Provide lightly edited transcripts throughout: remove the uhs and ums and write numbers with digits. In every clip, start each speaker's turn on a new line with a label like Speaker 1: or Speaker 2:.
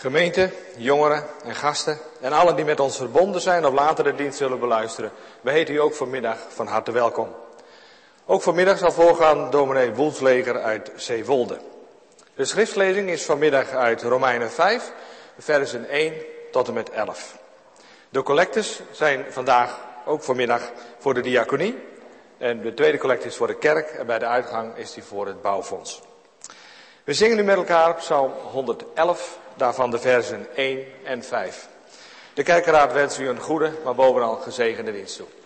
Speaker 1: Gemeente, jongeren en gasten en allen die met ons verbonden zijn of later de dienst zullen beluisteren. We heten u ook vanmiddag van harte welkom. Ook vanmiddag zal voorgaan dominee Woelsleger uit Zeewolde. De schriftlezing is vanmiddag uit Romeinen 5, versen 1 tot en met 11. De collectes zijn vandaag ook vanmiddag voor de diaconie. En de tweede collecte is voor de kerk en bij de uitgang is die voor het bouwfonds. We zingen nu met elkaar Psalm 111, daarvan de versen 1 en 5. De kerkenraad wenst u een goede, maar bovenal gezegende dienst toe.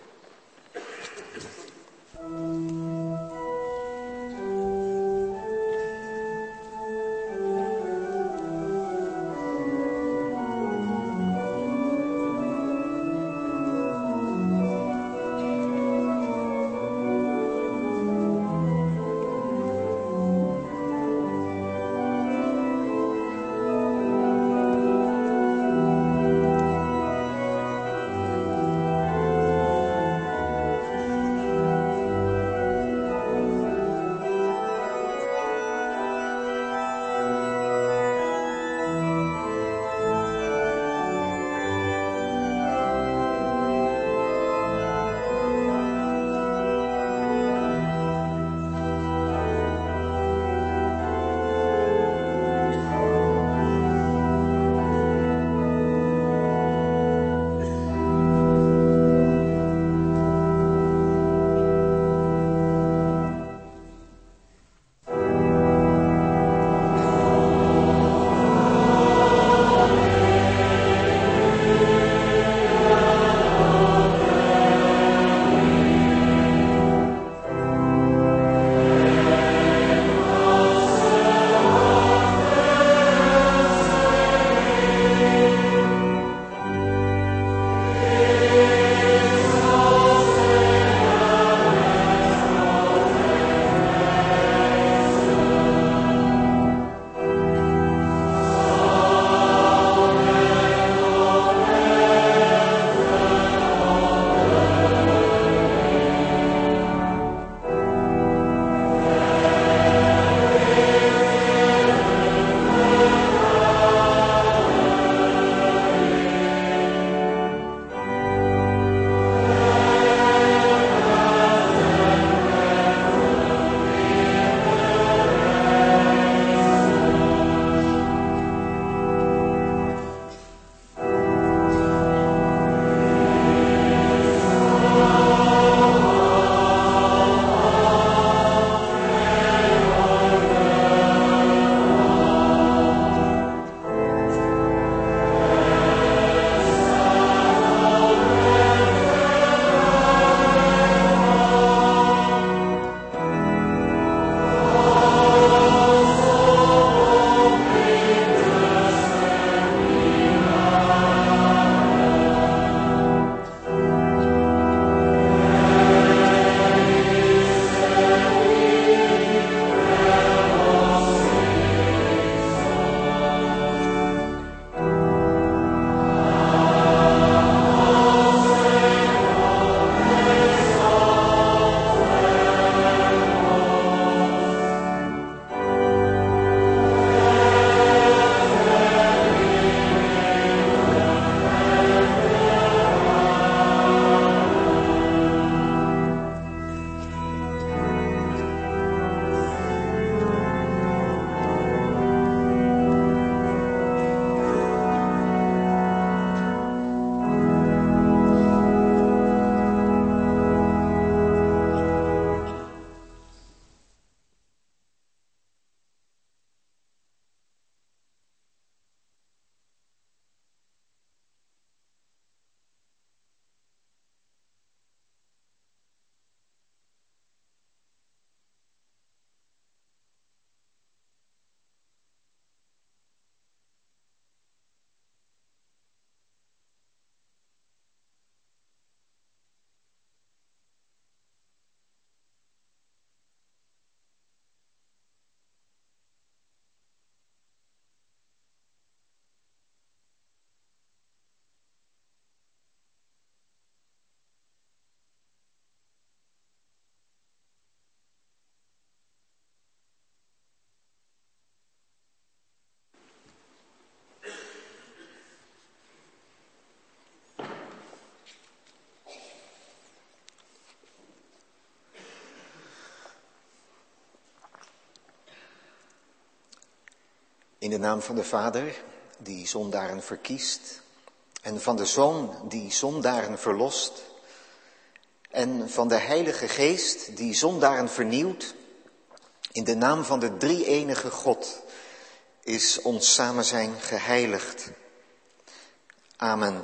Speaker 2: In de naam van de Vader, die zondaren verkiest, en van de Zoon, die zondaren verlost, en van de Heilige Geest, die zondaren vernieuwt, in de naam van de drie-enige God, is ons samenzijn geheiligd. Amen.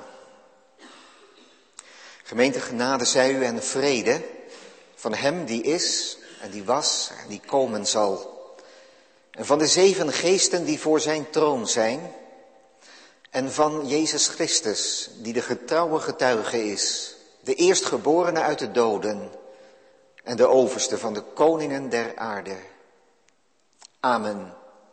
Speaker 2: Gemeente, genade zij u en vrede van hem die is en die was en die komen zal. En van de 7 geesten die voor zijn troon zijn. En van Jezus Christus, die de getrouwe getuige is. De eerstgeborene uit de doden en de overste van de koningen der aarde. Amen.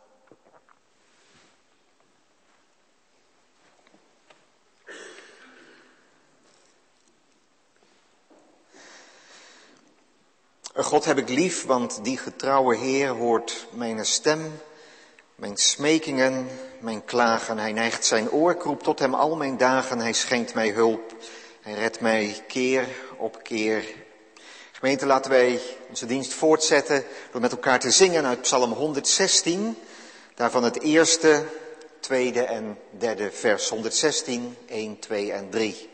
Speaker 2: God heb ik lief, want die getrouwe Heer hoort mijn stem, mijn smekingen, mijn klagen. Hij neigt zijn oor, ik roep tot hem al mijn dagen. Hij schenkt mij hulp, hij redt mij keer op keer. Gemeente, laten wij onze dienst voortzetten door met elkaar te zingen uit Psalm 116. Daarvan het eerste, tweede en derde vers. 116, 1, 2 en 3.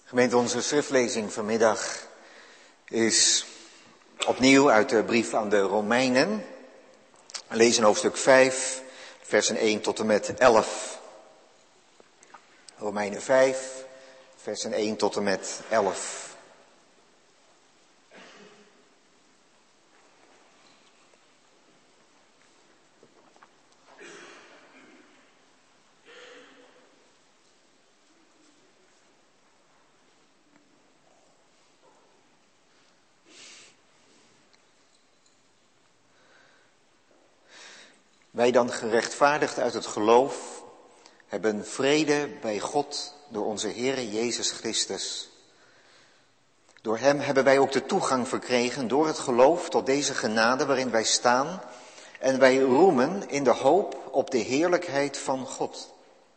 Speaker 2: Gemeente, onze schriftlezing vanmiddag is opnieuw uit de brief aan de Romeinen. We lezen hoofdstuk 5, versen 1 tot en met 11. Romeinen 5, versen 1 tot en met 11. Wij dan gerechtvaardigd uit het geloof hebben vrede bij God door onze Heere Jezus Christus. Door hem hebben wij ook de toegang verkregen door het geloof tot deze genade waarin wij staan. En wij roemen in de hoop op de heerlijkheid van God.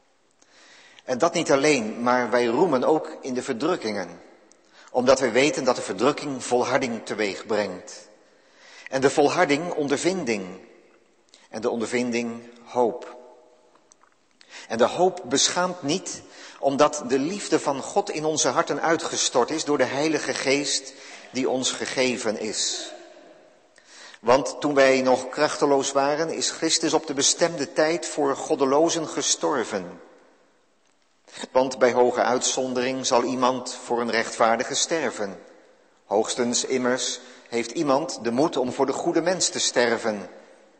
Speaker 2: En dat niet alleen, maar wij roemen ook in de verdrukkingen. Omdat wij weten dat de verdrukking volharding teweeg brengt. En de volharding ondervinding. En de ondervinding hoop. En de hoop beschaamt niet, omdat de liefde van God in onze harten uitgestort is door de Heilige Geest die ons gegeven is. Want toen wij nog krachteloos waren, is Christus op de bestemde tijd voor goddelozen gestorven. Want bij hoge uitzondering zal iemand voor een rechtvaardige sterven. Hoogstens immers heeft iemand de moed om voor de goede mens te sterven.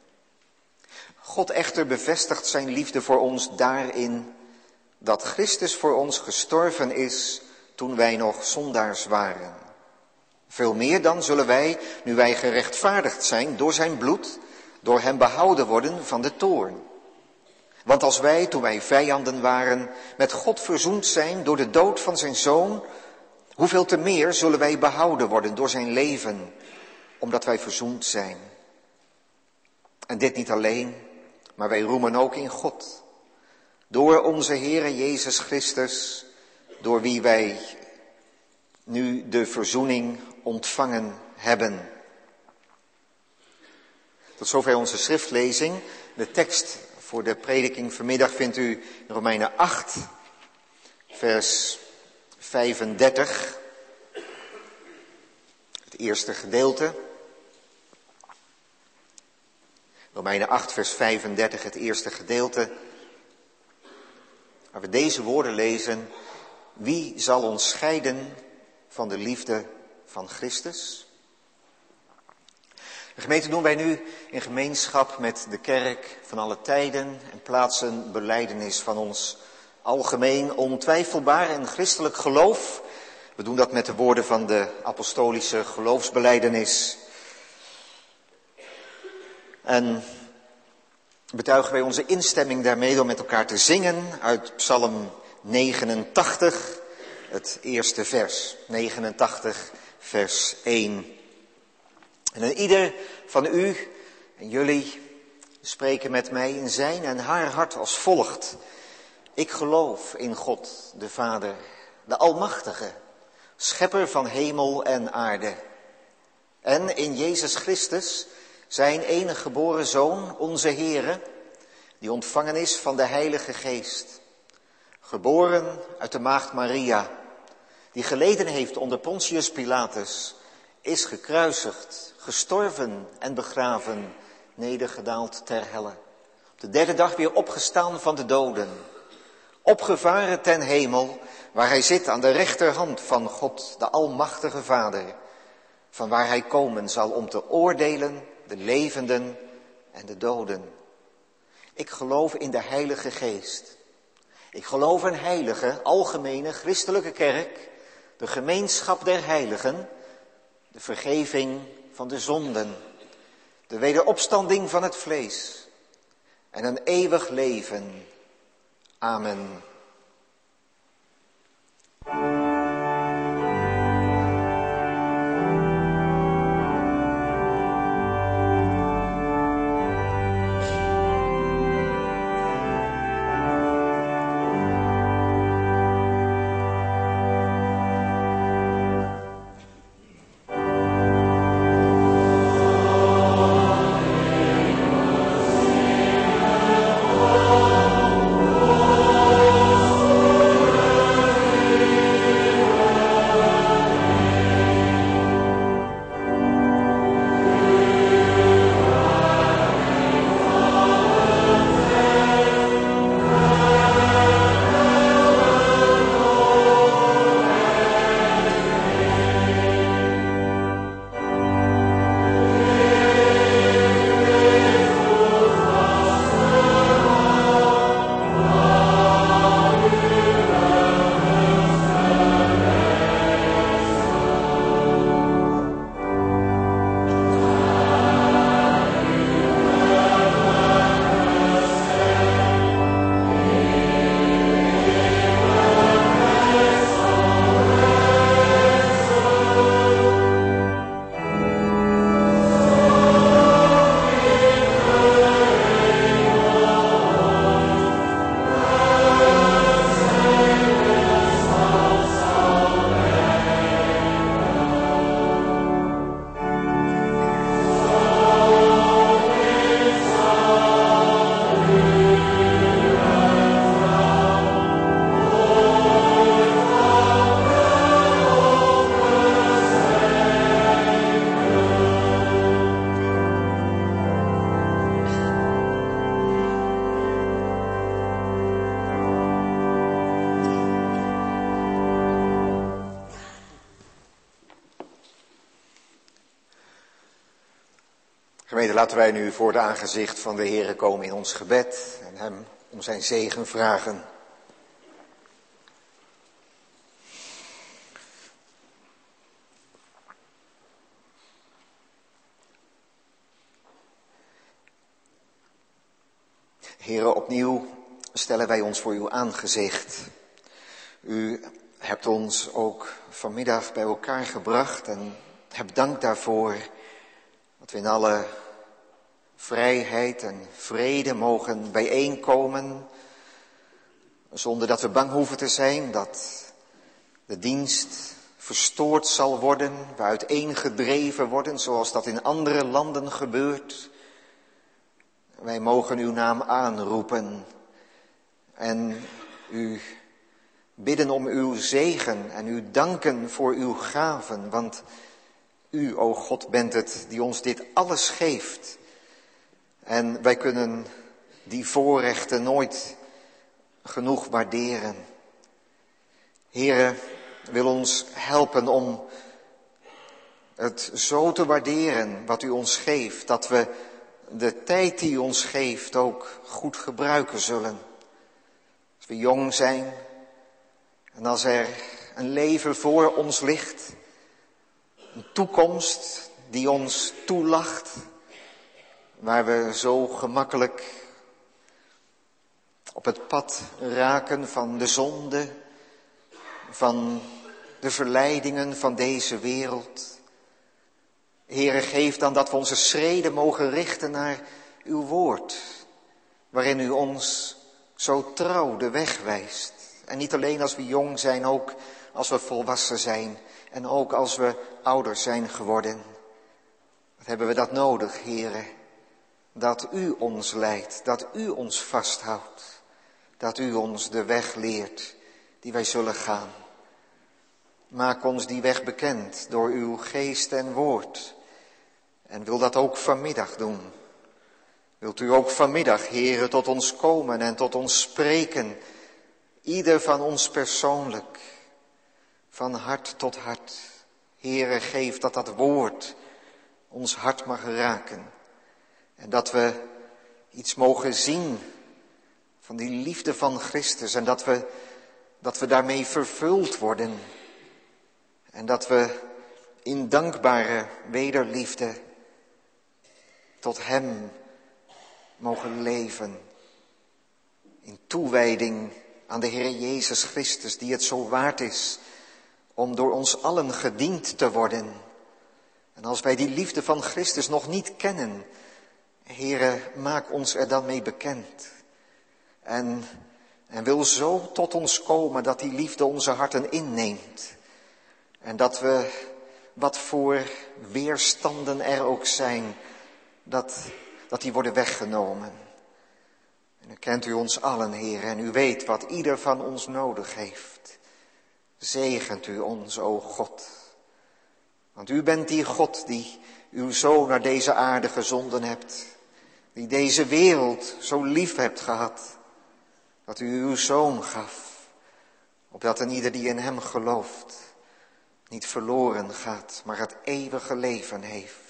Speaker 2: God echter bevestigt zijn liefde voor ons daarin dat Christus voor ons gestorven is toen wij nog zondaars waren. Veel meer dan zullen wij, nu wij gerechtvaardigd zijn door zijn bloed, door hem behouden worden van de toorn. Want als wij, toen wij vijanden waren, met God verzoend zijn door de dood van zijn zoon, hoeveel te meer zullen wij behouden worden door zijn leven, omdat wij verzoend zijn. En dit niet alleen, maar wij roemen ook in God. Door onze Heere Jezus Christus, door wie wij nu de verzoening ontvangen hebben. Tot zover onze schriftlezing. De tekst voor de prediking vanmiddag vindt u in Romeinen 8, vers 35. Het eerste gedeelte. Romeinen 8, vers 35, het eerste gedeelte. Waar we deze woorden lezen. Wie zal ons scheiden van de liefde van Christus? De gemeente doen wij nu in gemeenschap met de kerk van alle tijden en plaatsen belijdenis van ons algemeen ontwijfelbaar en christelijk geloof. We doen dat met de woorden van de apostolische geloofsbelijdenis. En betuigen wij onze instemming daarmee door met elkaar te zingen uit Psalm 89, het eerste vers. 89, vers 1. En ieder van u en jullie spreken met mij in zijn en haar hart als volgt. Ik geloof in God, de Vader, de Almachtige, schepper van hemel en aarde. En in Jezus Christus, zijn enige geboren Zoon, onze Heere, die ontvangen is van de Heilige Geest. Geboren uit de maagd Maria, die geleden heeft onder Pontius Pilatus, is gekruisigd, gestorven en begraven, nedergedaald ter helle. Op de derde dag weer opgestaan van de doden, opgevaren ten hemel, waar hij zit aan de rechterhand van God, de Almachtige Vader, van waar hij komen zal om te oordelen de levenden en de doden. Ik geloof in de Heilige Geest. Ik geloof in heilige, algemene, christelijke kerk, de gemeenschap der heiligen, de vergeving van de zonden, de wederopstanding van het vlees en een eeuwig leven. Amen. Gemeente, laten wij nu voor het aangezicht van de Heere komen in ons gebed en hem om zijn zegen vragen. Heere, opnieuw stellen wij ons voor uw aangezicht. U hebt ons ook vanmiddag bij elkaar gebracht en heb dank daarvoor dat we in alle vrijheid en vrede mogen bijeenkomen, zonder dat we bang hoeven te zijn dat de dienst verstoord zal worden, we uiteengedreven worden zoals dat in andere landen gebeurt. Wij mogen uw naam aanroepen en u bidden om uw zegen en u danken voor uw gaven, want u, o God, bent het die ons dit alles geeft. En wij kunnen die voorrechten nooit genoeg waarderen. Heere, wil ons helpen om het zo te waarderen wat u ons geeft, dat we de tijd die u ons geeft ook goed gebruiken zullen. Als we jong zijn en als er een leven voor ons ligt, een toekomst die ons toelacht, waar we zo gemakkelijk op het pad raken van de zonde, van de verleidingen van deze wereld. Heere, geef dan dat we onze schreden mogen richten naar uw woord, waarin u ons zo trouw de weg wijst. En niet alleen als we jong zijn, ook als we volwassen zijn en ook als we ouder zijn geworden. Wat hebben we dat nodig, Heere? Dat u ons leidt, dat u ons vasthoudt, dat u ons de weg leert die wij zullen gaan. Maak ons die weg bekend door uw geest en woord. En wil dat ook vanmiddag doen. Wilt u ook vanmiddag, Heere, tot ons komen en tot ons spreken. Ieder van ons persoonlijk, van hart tot hart. Heere, geef dat dat woord ons hart mag raken. En dat we iets mogen zien van die liefde van Christus. En dat we daarmee vervuld worden. En dat we in dankbare wederliefde tot hem mogen leven. In toewijding aan de Heer Jezus Christus, die het zo waard is om door ons allen gediend te worden. En als wij die liefde van Christus nog niet kennen, Heere, maak ons er dan mee bekend. En wil zo tot ons komen dat die liefde onze harten inneemt. En dat we, wat voor weerstanden er ook zijn, dat die worden weggenomen. En dan kent u ons allen, Heer, en u weet wat ieder van ons nodig heeft. Zegent u ons, o God. Want u bent die God die uw Zoon naar deze aarde gezonden hebt. Die deze wereld zo lief hebt gehad. Dat u uw Zoon gaf. Opdat een ieder die in hem gelooft niet verloren gaat, maar het eeuwige leven heeft.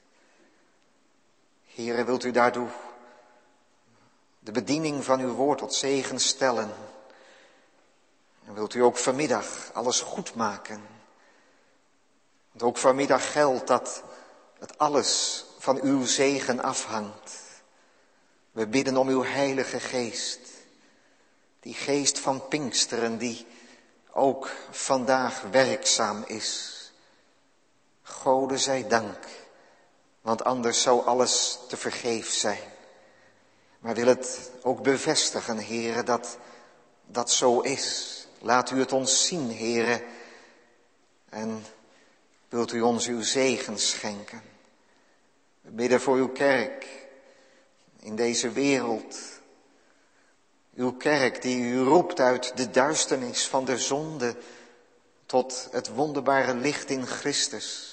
Speaker 2: Heere, wilt u daartoe de bediening van uw woord tot zegen stellen. En wilt u ook vanmiddag alles goed maken. Want ook vanmiddag geldt dat het alles van uw zegen afhangt. We bidden om uw heilige geest. Die geest van Pinksteren die ook vandaag werkzaam is. Gode zij dank, want anders zou alles te vergeef zijn. Maar wil het ook bevestigen, Heere, dat zo is. Laat u het ons zien, Heere. En wilt u ons uw zegen schenken. We bidden voor uw kerk in deze wereld. Uw kerk die u roept uit de duisternis van de zonde tot het wonderbare licht in Christus.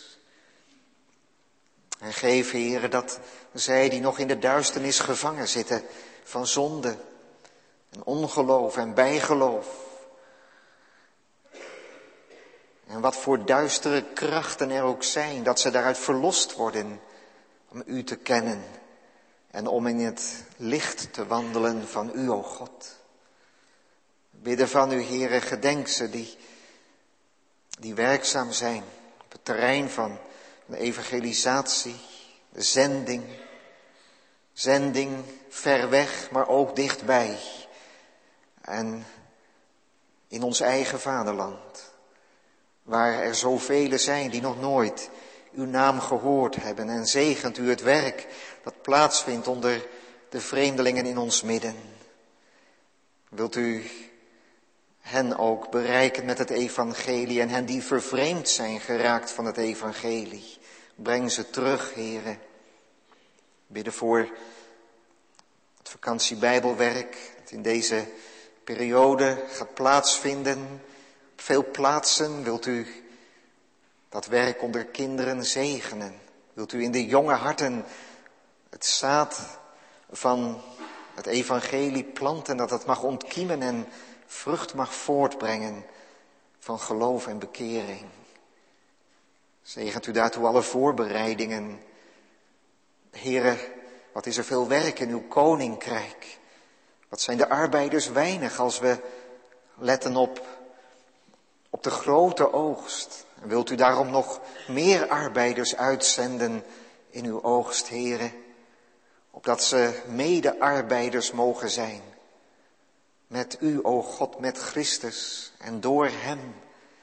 Speaker 2: En geef, Heere, dat zij die nog in de duisternis gevangen zitten van zonde en ongeloof en bijgeloof. En wat voor duistere krachten er ook zijn, dat ze daaruit verlost worden. om u te kennen en om in het licht te wandelen van u, o God. We bidden van u, Heere, gedenk ze die werkzaam zijn op het terrein van de evangelisatie, de zending ver weg, maar ook dichtbij. En in ons eigen vaderland, waar er zoveel zijn die nog nooit uw naam gehoord hebben. En zegent u het werk dat plaatsvindt onder de vreemdelingen in ons midden. Wilt u hen ook bereiken met het evangelie en hen die vervreemd zijn geraakt van het evangelie. Breng ze terug, Heere. Bidden voor het vakantiebijbelwerk dat in deze periode gaat plaatsvinden. Op veel plaatsen wilt u dat werk onder kinderen zegenen. Wilt u in de jonge harten het zaad van het evangelie planten, dat het mag ontkiemen en vrucht mag voortbrengen van geloof en bekering. Zegent u daartoe alle voorbereidingen. Heere, wat is er veel werk in uw koninkrijk. Wat zijn de arbeiders weinig als we letten op de grote oogst. En wilt u daarom nog meer arbeiders uitzenden in uw oogst, Heere, opdat ze mede-arbeiders mogen zijn. Met u, o God, met Christus en door hem.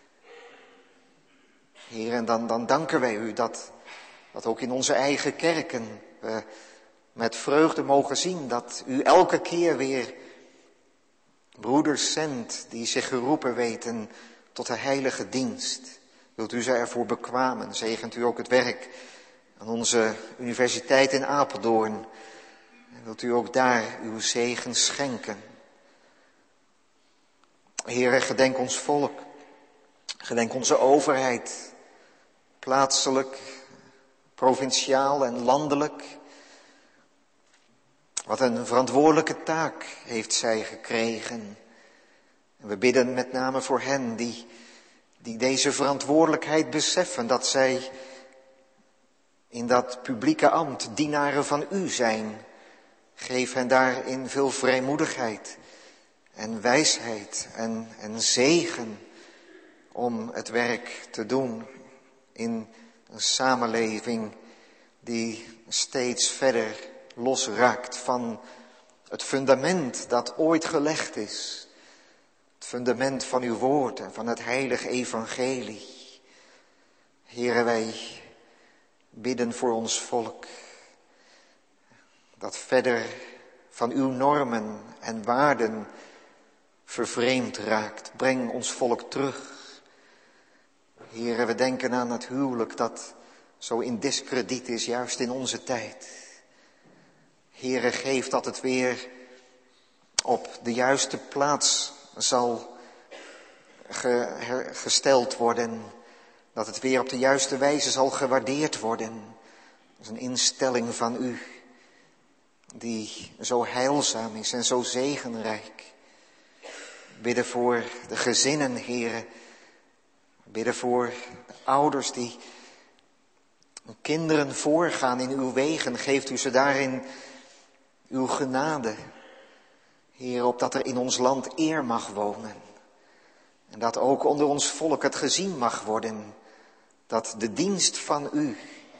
Speaker 2: Heer, en dan danken wij u dat ook in onze eigen kerken we met vreugde mogen zien dat u elke keer weer broeders zendt die zich geroepen weten tot de heilige dienst. Wilt u ze ervoor bekwamen? Zegent u ook het werk aan onze universiteit in Apeldoorn. En wilt u ook daar uw zegen schenken? Heere, gedenk ons volk. Gedenk onze overheid. Plaatselijk, provinciaal en landelijk. Wat een verantwoordelijke taak heeft zij gekregen. En we bidden met name voor hen die deze verantwoordelijkheid beseffen. Dat zij in dat publieke ambt dienaren van u zijn. Geef hen daarin veel vrijmoedigheid en wijsheid en zegen om het werk te doen in een samenleving die steeds verder losraakt van het fundament dat ooit gelegd is. Het fundament van uw woord en van het heilige evangelie. Heere, wij bidden voor ons volk dat verder van uw normen en waarden vervreemd raakt. Breng ons volk terug. Heere, we denken aan het huwelijk dat zo in diskrediet is, juist in onze tijd. Heere, geef dat het weer op de juiste plaats zal gesteld worden. Dat het weer op de juiste wijze zal gewaardeerd worden. Dat is een instelling van u die zo heilzaam is en zo zegenrijk. Bidden voor de gezinnen, Heere. Bidden voor de ouders die kinderen voorgaan in uw wegen. Geeft u ze daarin uw genade. Heer, opdat er in ons land eer mag wonen. En dat ook onder ons volk het gezien mag worden. Dat de dienst van u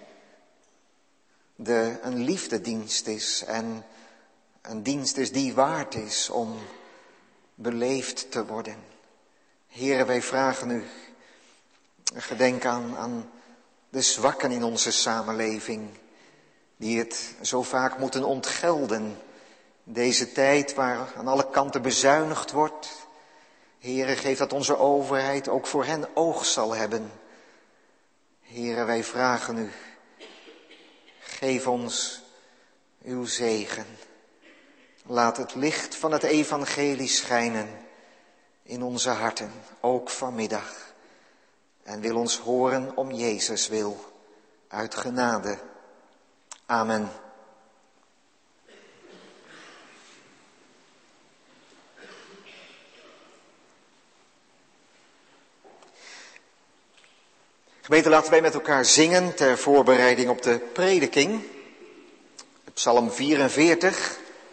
Speaker 2: een liefdedienst is. En een dienst is die waard is om beleefd te worden. Heere, wij vragen u. Gedenk aan de zwakken in onze samenleving. Die het zo vaak moeten ontgelden. Deze tijd waar aan alle kanten bezuinigd wordt. Heere, geef dat onze overheid ook voor hen oog zal hebben. Heere, wij vragen u. Geef ons uw zegen. Laat het licht van het evangelie schijnen in onze harten, ook vanmiddag. En wil ons horen om Jezus wil, uit genade. Amen. Gemeente, laten wij met elkaar zingen ter voorbereiding op de prediking. Psalm 44.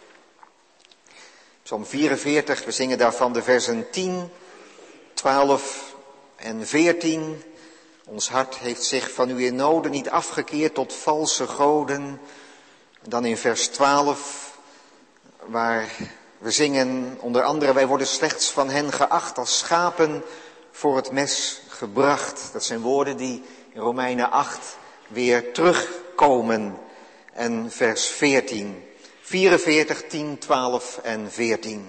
Speaker 2: Psalm 44, we zingen daarvan de versen 10, 12 en 14. Ons hart heeft zich van u in noden niet afgekeerd tot valse goden. En dan in vers 12, waar we zingen onder andere: wij worden slechts van hen geacht als schapen voor het mes gebracht. Dat zijn woorden die in Romeinen 8 weer terugkomen. En vers 14, 44, 10, 12 en 14.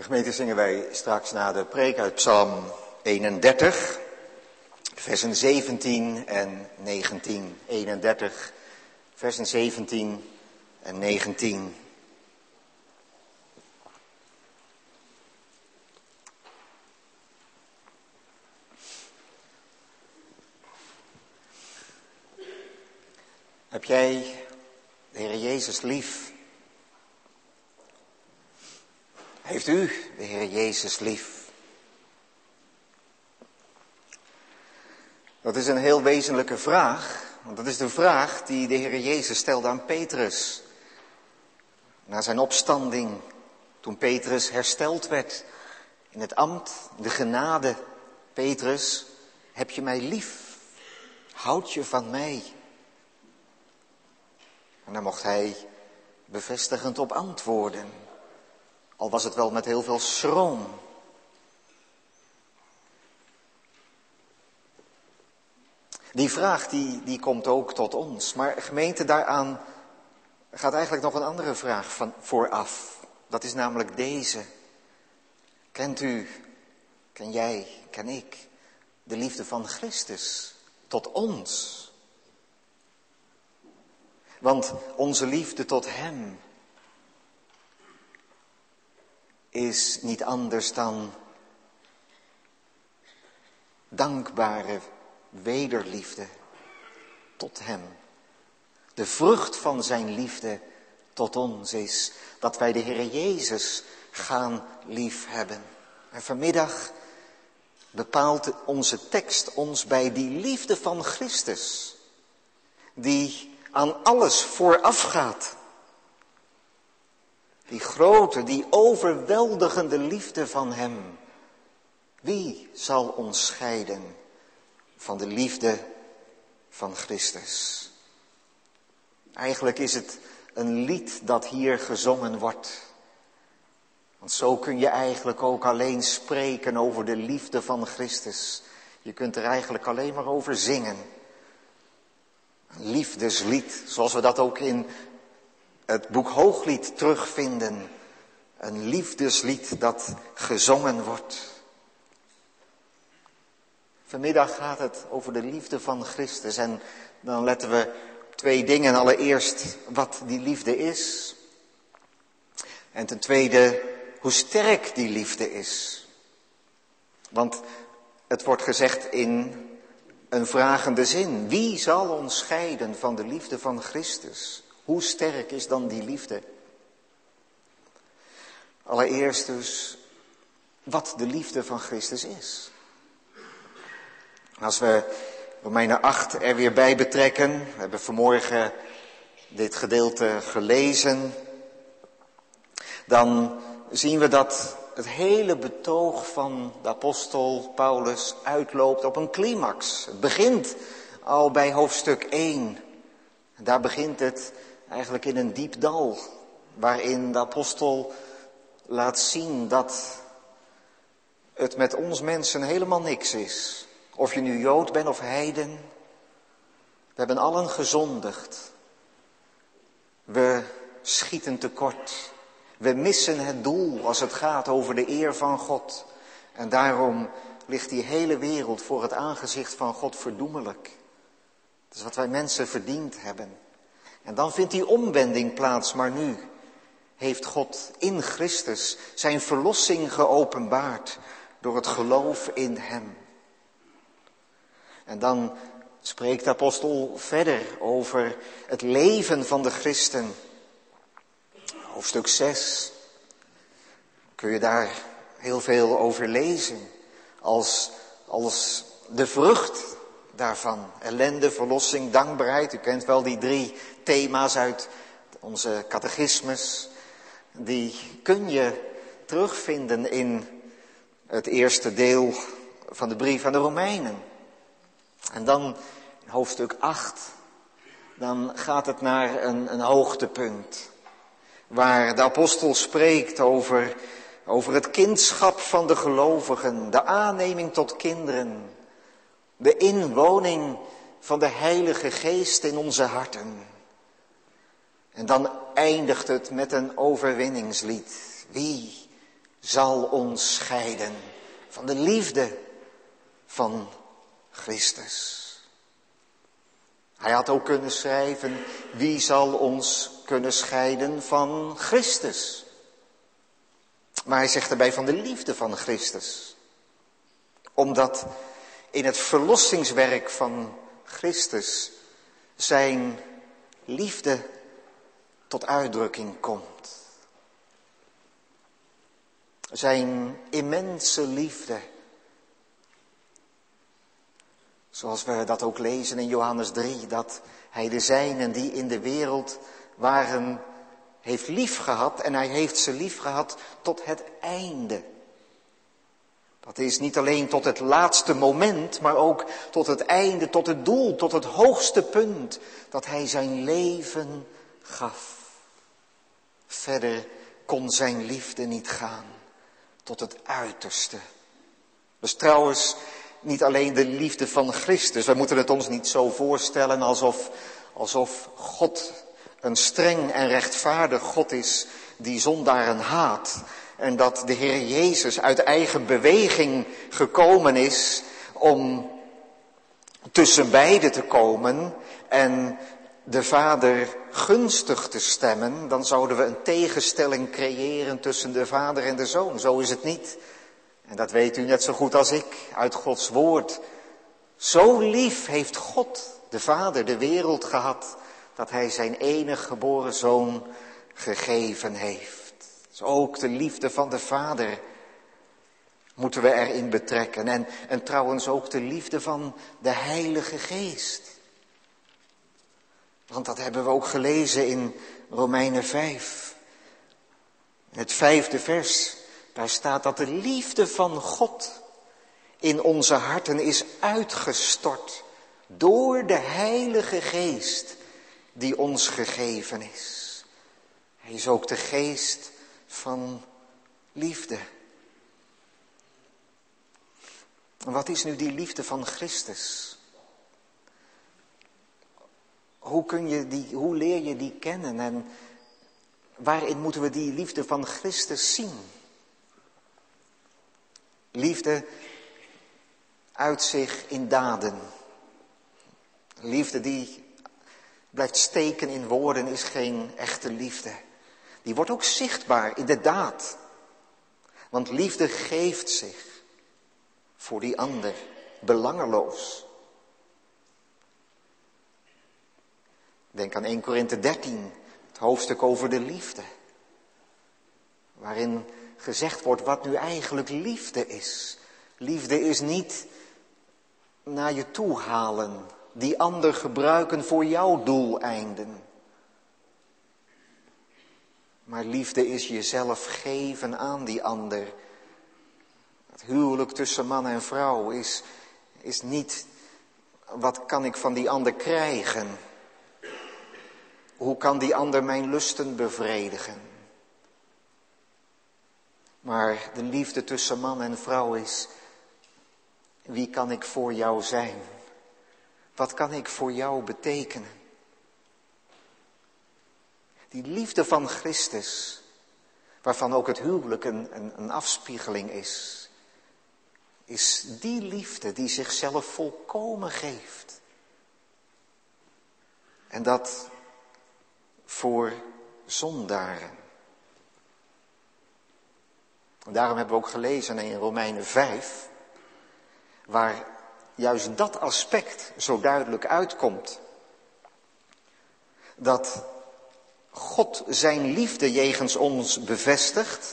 Speaker 2: Gemeente, zingen wij straks na de preek uit Psalm 31, versen 17 en 19. 31, versen 17 en 19. Heb jij de Heer Jezus lief? Heeft u de Heer Jezus lief? Dat is een heel wezenlijke vraag, want dat is de vraag die de Heer Jezus stelde aan Petrus. Na zijn opstanding, toen Petrus hersteld werd in het ambt, de genade. Petrus, heb je mij lief? Houd je van mij? En daar mocht hij bevestigend op antwoorden. Al was het wel met heel veel schroom. Die vraag die komt ook tot ons. Maar gemeente, daaraan gaat eigenlijk nog een andere vraag vooraf. Dat is namelijk deze. Kent u, ken jij, ken ik de liefde van Christus tot ons? Want onze liefde tot Hem is niet anders dan dankbare wederliefde tot Hem. De vrucht van zijn liefde tot ons is dat wij de Heer Jezus gaan liefhebben. En vanmiddag bepaalt onze tekst ons bij die liefde van Christus, die aan alles voorafgaat. Die grote, die overweldigende liefde van Hem. Wie zal ons scheiden van de liefde van Christus? Eigenlijk is het een lied dat hier gezongen wordt. Want zo kun je eigenlijk ook alleen spreken over de liefde van Christus. Je kunt er eigenlijk alleen maar over zingen. Een liefdeslied, zoals we dat ook in het boek Hooglied terugvinden. Een liefdeslied dat gezongen wordt. Vanmiddag gaat het over de liefde van Christus. En dan letten we op twee dingen. Allereerst wat die liefde is. En ten tweede hoe sterk die liefde is. Want het wordt gezegd in een vragende zin. Wie zal ons scheiden van de liefde van Christus? Hoe sterk is dan die liefde? Allereerst dus wat de liefde van Christus is. Als we Romeinen 8 er weer bij betrekken. We hebben vanmorgen dit gedeelte gelezen. Dan zien we dat het hele betoog van de apostel Paulus uitloopt op een climax. Het begint al bij hoofdstuk 1. Daar begint het eigenlijk in een diep dal. Waarin de apostel laat zien dat het met ons mensen helemaal niks is. Of je nu Jood bent of heiden. We hebben allen gezondigd. We schieten tekort. We missen het doel als het gaat over de eer van God. En daarom ligt die hele wereld voor het aangezicht van God verdoemelijk. Dat is wat wij mensen verdiend hebben. En dan vindt die omwending plaats, maar nu heeft God in Christus zijn verlossing geopenbaard door het geloof in Hem. En dan spreekt de apostel verder over het leven van de christen. Hoofdstuk 6 kun je daar heel veel over lezen. Als de vrucht daarvan. Ellende, verlossing, dankbaarheid. U kent wel die 3 thema's uit onze catechismus. Die kun je terugvinden in het eerste deel van de brief aan de Romeinen. En dan in hoofdstuk 8, dan gaat het naar een hoogtepunt. Waar de apostel spreekt over het kindschap van de gelovigen, de aanneming tot kinderen, de inwoning van de Heilige Geest in onze harten. En dan eindigt het met een overwinningslied. Wie zal ons scheiden van de liefde van Christus? Hij had ook kunnen schrijven, wie zal ons kunnen scheiden van Christus? Maar hij zegt erbij van de liefde van Christus. Omdat in het verlossingswerk van Christus zijn liefde tot uitdrukking komt. Zijn immense liefde. Zoals we dat ook lezen in Johannes 3, dat hij de zijnen die in de wereld waren, heeft liefgehad en hij heeft ze liefgehad tot het einde. Dat is niet alleen tot het laatste moment, maar ook tot het einde, tot het doel, tot het hoogste punt dat hij zijn leven gaf. Verder kon zijn liefde niet gaan, tot het uiterste. Dus trouwens niet alleen de liefde van Christus. We moeten het ons niet zo voorstellen alsof God een streng en rechtvaardig God is die zondaren haat. En dat de Heer Jezus uit eigen beweging gekomen is om tussen beiden te komen en de Vader gunstig te stemmen. Dan zouden we een tegenstelling creëren tussen de Vader en de Zoon. Zo is het niet. En dat weet u net zo goed als ik uit Gods woord. Zo lief heeft God, de Vader, de wereld gehad, dat hij zijn enige geboren Zoon gegeven heeft. Dus ook de liefde van de Vader moeten we erin betrekken. En trouwens ook de liefde van de Heilige Geest. Want dat hebben we ook gelezen in Romeinen 5. Het 5e vers. Daar staat dat de liefde van God in onze harten is uitgestort door de Heilige Geest die ons gegeven is. Hij is ook de geest van liefde. En wat is nu die liefde van Christus? Hoe leer je die kennen en waarin moeten we die liefde van Christus zien? Liefde uit zich in daden. Liefde die blijft steken in woorden is geen echte liefde. Die wordt ook zichtbaar in de daad. Want liefde geeft zich voor die ander, belangeloos. Denk aan 1 Korinthe 13, het hoofdstuk over de liefde. Waarin gezegd wordt wat nu eigenlijk liefde is. Liefde is niet naar je toe halen, die ander gebruiken voor jouw doeleinden. Maar liefde is jezelf geven aan die ander. Het huwelijk tussen man en vrouw is niet wat kan ik van die ander krijgen. Hoe kan die ander mijn lusten bevredigen? Maar de liefde tussen man en vrouw is, wie kan ik voor jou zijn? Wat kan ik voor jou betekenen? Die liefde van Christus, waarvan ook het huwelijk een afspiegeling is die liefde die zichzelf volkomen geeft. En dat voor zondaren. En daarom hebben we ook gelezen in Romeinen 5, waar juist dat aspect zo duidelijk uitkomt. Dat God zijn liefde jegens ons bevestigt.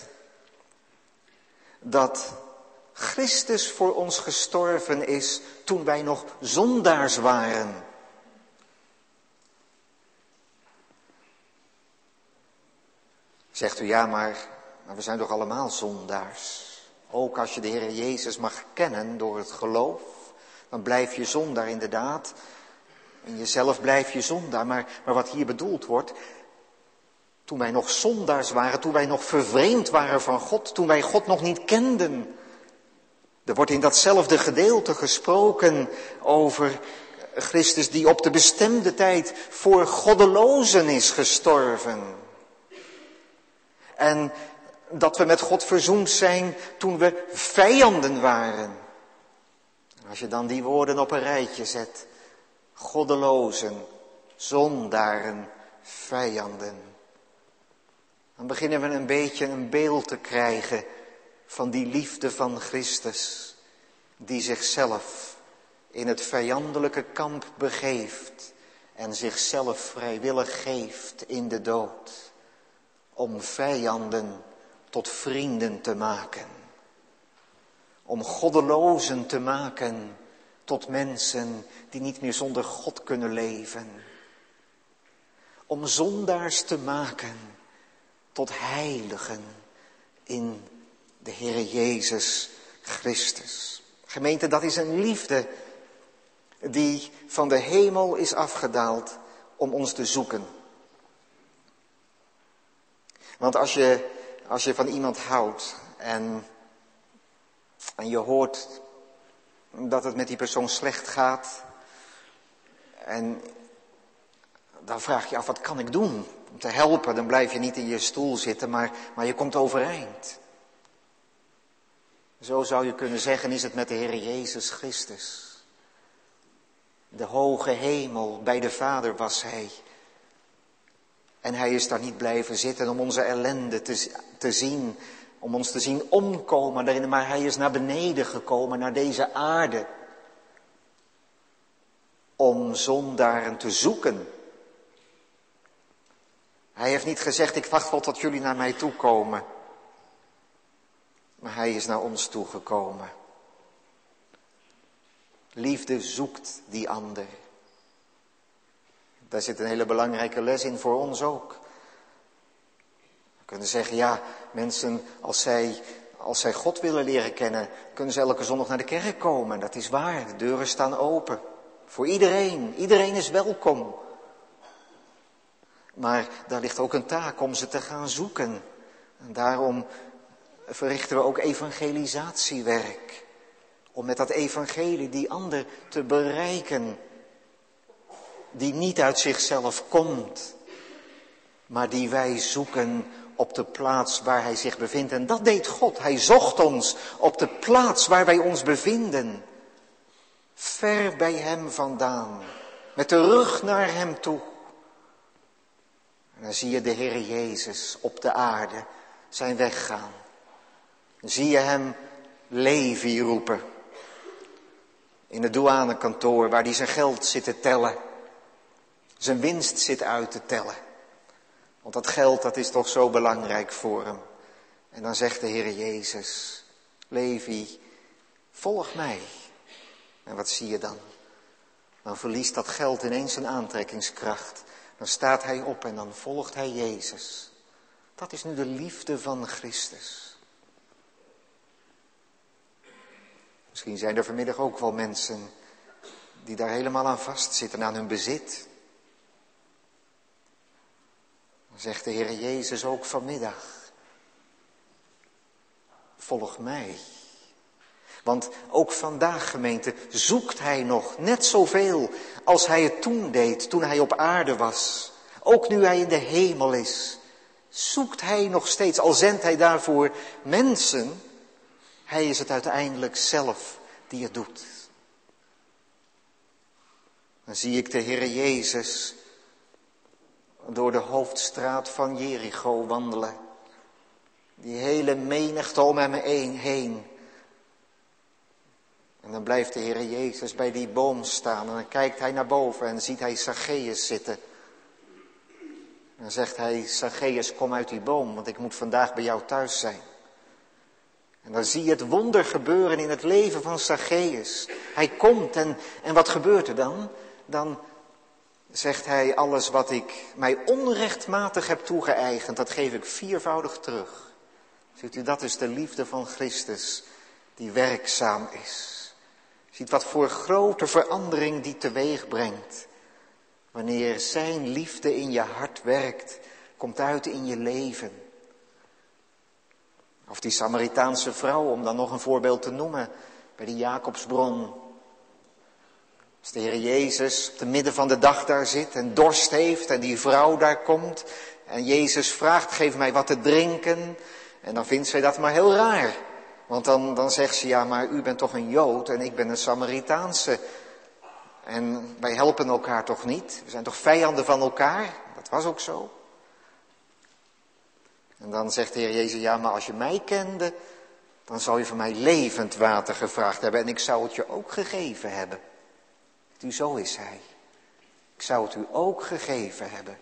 Speaker 2: Dat Christus voor ons gestorven is toen wij nog zondaars waren. Zegt u ja, maar we zijn toch allemaal zondaars. Ook als je de Heer Jezus mag kennen door het geloof, dan blijf je zondaar inderdaad. In jezelf blijf je zondaar, maar wat hier bedoeld wordt, toen wij nog zondaars waren, toen wij nog vervreemd waren van God, toen wij God nog niet kenden. Er wordt in datzelfde gedeelte gesproken over Christus die op de bestemde tijd voor goddelozen is gestorven. En dat we met God verzoend zijn toen we vijanden waren. Als je dan die woorden op een rijtje zet. Goddelozen, zondaren, vijanden. Dan beginnen we een beetje een beeld te krijgen van die liefde van Christus. Die zichzelf in het vijandelijke kamp begeeft. En zichzelf vrijwillig geeft in de dood. Om vijanden tot vrienden te maken. Om goddelozen te maken tot mensen die niet meer zonder God kunnen leven. Om zondaars te maken tot heiligen in de Heere Jezus Christus. Gemeente, dat is een liefde die van de hemel is afgedaald om ons te zoeken. Want als je van iemand houdt en je hoort dat het met die persoon slecht gaat. En dan vraag je af, wat kan ik doen om te helpen? Dan blijf je niet in je stoel zitten, maar je komt overeind. Zo zou je kunnen zeggen, is het met de Heer Jezus Christus. De hoge hemel, bij de Vader was Hij. En Hij is daar niet blijven zitten om onze ellende te zien, om ons te zien omkomen daarin, maar Hij is naar beneden gekomen, naar deze aarde. Om zondaren te zoeken. Hij heeft niet gezegd, ik wacht wel tot jullie naar mij toe komen. Maar Hij is naar ons toegekomen. Liefde zoekt die ander. Daar zit een hele belangrijke les in voor ons ook. We kunnen zeggen, ja, mensen als zij God willen leren kennen, kunnen ze elke zondag naar de kerk komen. Dat is waar, de deuren staan open. Voor iedereen, iedereen is welkom. Maar daar ligt ook een taak om ze te gaan zoeken. En daarom verrichten we ook evangelisatiewerk. Om met dat evangelie die ander te bereiken. Die niet uit zichzelf komt. Maar die wij zoeken op de plaats waar Hij zich bevindt. En dat deed God. Hij zocht ons op de plaats waar wij ons bevinden. Ver bij Hem vandaan. Met de rug naar Hem toe. En dan zie je de Heer Jezus op de aarde zijn weg gaan. Dan zie je Hem Levi roepen. In het douanekantoor waar hij zijn geld zit te tellen. Zijn winst zit uit te tellen. Want dat geld, dat is toch zo belangrijk voor hem. En dan zegt de Heer Jezus, Levi, volg mij. En wat zie je dan? Dan verliest dat geld ineens zijn aantrekkingskracht. Dan staat hij op en dan volgt hij Jezus. Dat is nu de liefde van Christus. Misschien zijn er vanmiddag ook wel mensen die daar helemaal aan vastzitten, aan hun bezit. Dan zegt de Heer Jezus ook vanmiddag, volg mij. Want ook vandaag, gemeente, zoekt Hij nog net zoveel als Hij het toen deed, toen Hij op aarde was. Ook nu Hij in de hemel is, zoekt Hij nog steeds, al zendt Hij daarvoor mensen. Hij is het uiteindelijk zelf die het doet. Dan zie ik de Heer Jezus door de hoofdstraat van Jericho wandelen. Die hele menigte om hem heen. En dan blijft de Heer Jezus bij die boom staan. En dan kijkt hij naar boven en ziet hij Zacchaeus zitten. En dan zegt hij, Zacchaeus, kom uit die boom, want ik moet vandaag bij jou thuis zijn. En dan zie je het wonder gebeuren in het leven van Zacchaeus. Hij komt en wat gebeurt er dan? Dan zegt hij, alles wat ik mij onrechtmatig heb toegeëigend, dat geef ik viervoudig terug. Ziet u, dat is de liefde van Christus die werkzaam is. Ziet wat voor grote verandering die teweeg brengt. Wanneer zijn liefde in je hart werkt, komt uit in je leven. Of die Samaritaanse vrouw, om dan nog een voorbeeld te noemen, bij die Jacobsbron. Als de Heer Jezus op de midden van de dag daar zit en dorst heeft en die vrouw daar komt. En Jezus vraagt, geef mij wat te drinken. En dan vindt zij dat maar heel raar. Want dan zegt ze, ja, maar u bent toch een Jood en ik ben een Samaritaanse. En wij helpen elkaar toch niet? We zijn toch vijanden van elkaar? Dat was ook zo. En dan zegt de Heer Jezus, ja, maar als je mij kende, dan zou je van mij levend water gevraagd hebben. En ik zou het je ook gegeven hebben. Zo is hij. Ik zou het u ook gegeven hebben.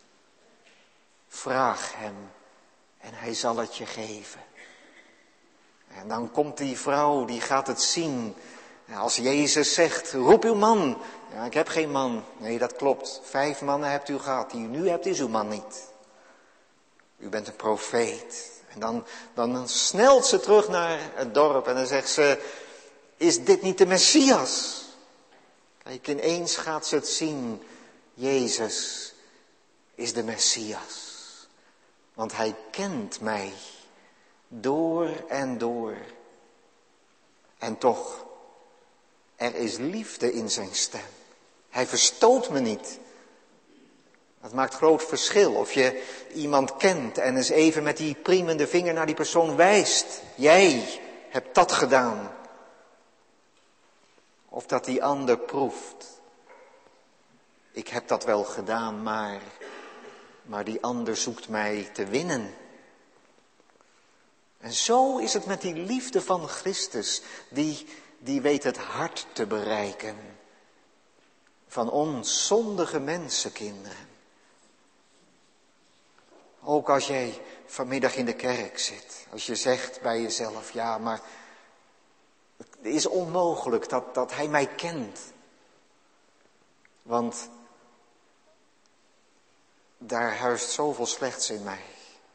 Speaker 2: Vraag hem en hij zal het je geven. En dan komt die vrouw, die gaat het zien. Als Jezus zegt, roep uw man. Ja, ik heb geen man. Nee, dat klopt. 5 mannen hebt u gehad. Die u nu hebt is uw man niet. U bent een profeet. En dan snelt ze terug naar het dorp en dan zegt ze, is dit niet de Messias? Kijk, ineens gaat ze het zien. Jezus is de Messias. Want hij kent mij door en door. En toch, er is liefde in zijn stem. Hij verstoot me niet. Dat maakt groot verschil of je iemand kent en eens even met die priemende vinger naar die persoon wijst. Jij hebt dat gedaan. Of dat die ander proeft. Ik heb dat wel gedaan, maar die ander zoekt mij te winnen. En zo is het met die liefde van Christus. Die weet het hart te bereiken. Van ons zondige mensenkinderen. Ook als jij vanmiddag in de kerk zit. Als je zegt bij jezelf, ja, maar het is onmogelijk dat hij mij kent. Want daar huist zoveel slechts in mij.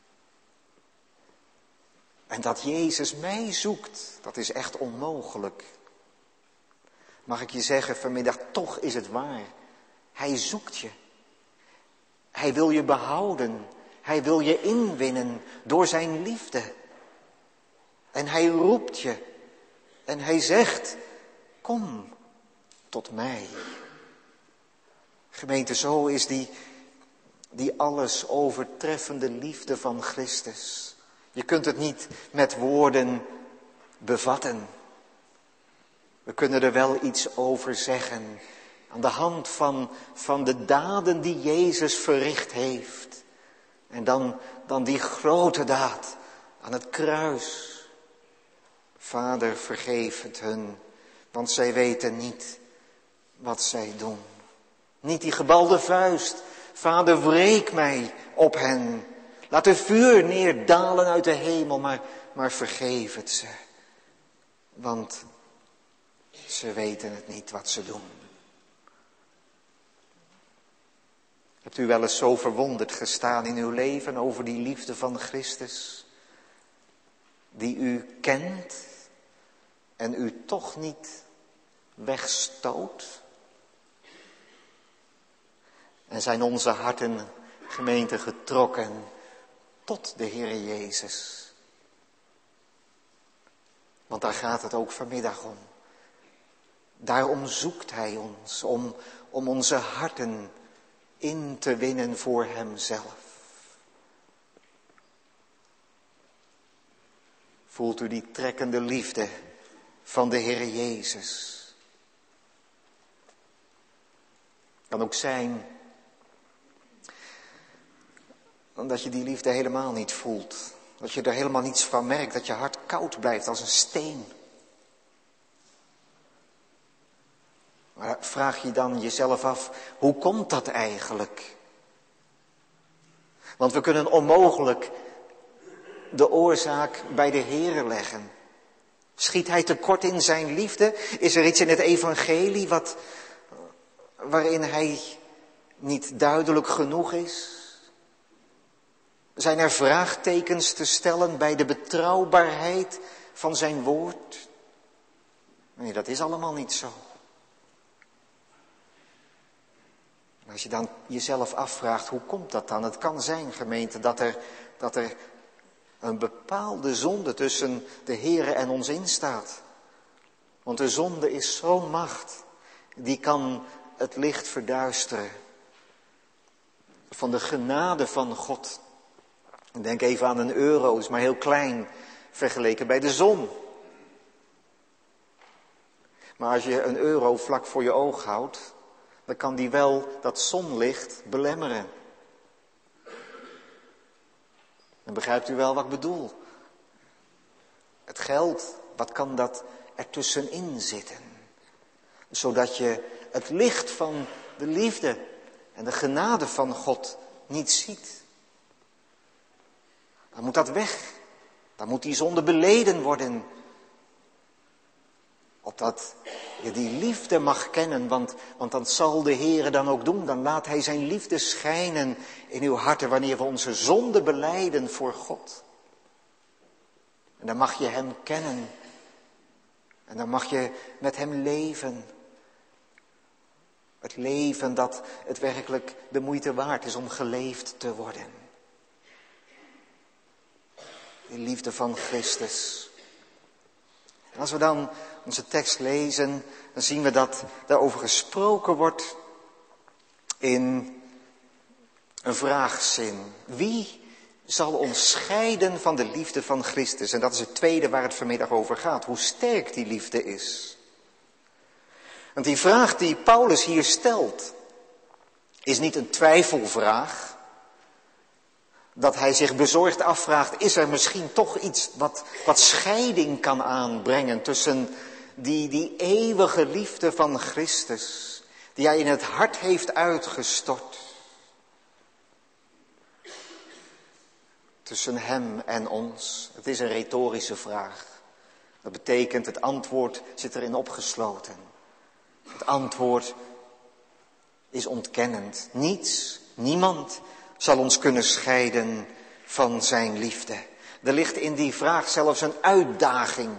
Speaker 2: En dat Jezus mij zoekt, dat is echt onmogelijk. Mag ik je zeggen vanmiddag, toch is het waar. Hij zoekt je. Hij wil je behouden. Hij wil je inwinnen door zijn liefde. En hij roept je. En hij zegt, kom tot mij. Gemeente, zo is die alles overtreffende liefde van Christus. Je kunt het niet met woorden bevatten. We kunnen er wel iets over zeggen. Aan de hand van de daden die Jezus verricht heeft. En dan die grote daad aan het kruis. Vader, vergeef het hun, want zij weten niet wat zij doen. Niet die gebalde vuist. Vader, wreek mij op hen. Laat er vuur neerdalen uit de hemel, maar vergeef het ze. Want ze weten het niet wat ze doen. Hebt u wel eens zo verwonderd gestaan in uw leven over die liefde van Christus? Die u kent en u toch niet wegstoot? En zijn onze harten, gemeente, getrokken tot de Heer Jezus? Want daar gaat het ook vanmiddag om. Daarom zoekt hij ons, om onze harten in te winnen voor hemzelf. Voelt u die trekkende liefde van de Heer Jezus? Kan ook zijn dat je die liefde helemaal niet voelt. Dat je er helemaal niets van merkt, dat je hart koud blijft als een steen. Maar vraag je dan jezelf af, hoe komt dat eigenlijk? Want we kunnen onmogelijk de oorzaak bij de Heere leggen. Schiet hij tekort in zijn liefde? Is er iets in het evangelie waarin hij niet duidelijk genoeg is? Zijn er vraagtekens te stellen bij de betrouwbaarheid van zijn woord? Nee, dat is allemaal niet zo. Als je dan jezelf afvraagt, hoe komt dat dan? Het kan zijn, gemeente, dat er een bepaalde zonde tussen de Heere en ons instaat. Want de zonde is zo'n macht, die kan het licht verduisteren. Van de genade van God Denk even aan een euro, is maar heel klein vergeleken bij de zon. Maar als je een euro vlak voor je oog houdt, dan kan die wel dat zonlicht belemmeren. Dan begrijpt u wel wat ik bedoel. Het geld, wat kan dat ertussenin zitten? Zodat je het licht van de liefde en de genade van God niet ziet. Dan moet dat weg. Dan moet die zonde beleden worden. Opdat je die liefde mag kennen, want dat zal de Heere dan ook doen. Dan laat Hij zijn liefde schijnen in uw harten wanneer we onze zonde belijden voor God. En dan mag je Hem kennen. En dan mag je met Hem leven. Het leven dat het werkelijk de moeite waard is om geleefd te worden. Die liefde van Christus. En als we dan onze tekst lezen, dan zien we dat daarover gesproken wordt in een vraagzin. Wie zal ons scheiden van de liefde van Christus? En dat is het tweede waar het vanmiddag over gaat. Hoe sterk die liefde is. Want die vraag die Paulus hier stelt, is niet een twijfelvraag. Dat hij zich bezorgd afvraagt, is er misschien toch iets wat scheiding kan aanbrengen tussen die eeuwige liefde van Christus, die hij in het hart heeft uitgestort. Tussen hem en ons. Het is een retorische vraag. Dat betekent, het antwoord zit erin opgesloten. Het antwoord is ontkennend. Niets, niemand zal ons kunnen scheiden van zijn liefde. Er ligt in die vraag zelfs een uitdaging.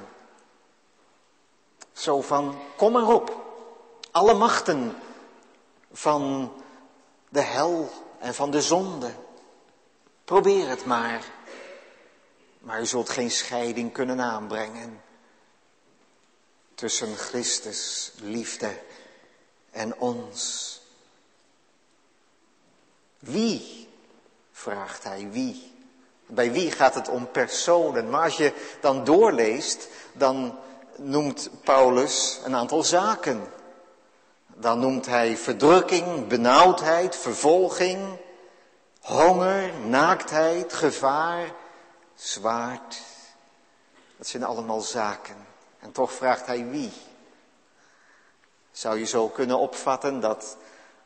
Speaker 2: Zo van, kom maar op. Alle machten van de hel en van de zonde. Probeer het maar. Maar u zult geen scheiding kunnen aanbrengen tussen Christus liefde en ons. Wie, vraagt hij, wie? Bij wie gaat het om personen? Maar als je dan doorleest, dan noemt Paulus een aantal zaken. Dan noemt hij verdrukking, benauwdheid, vervolging, honger, naaktheid, gevaar, zwaard. Dat zijn allemaal zaken. En toch vraagt hij wie. Zou je zo kunnen opvatten dat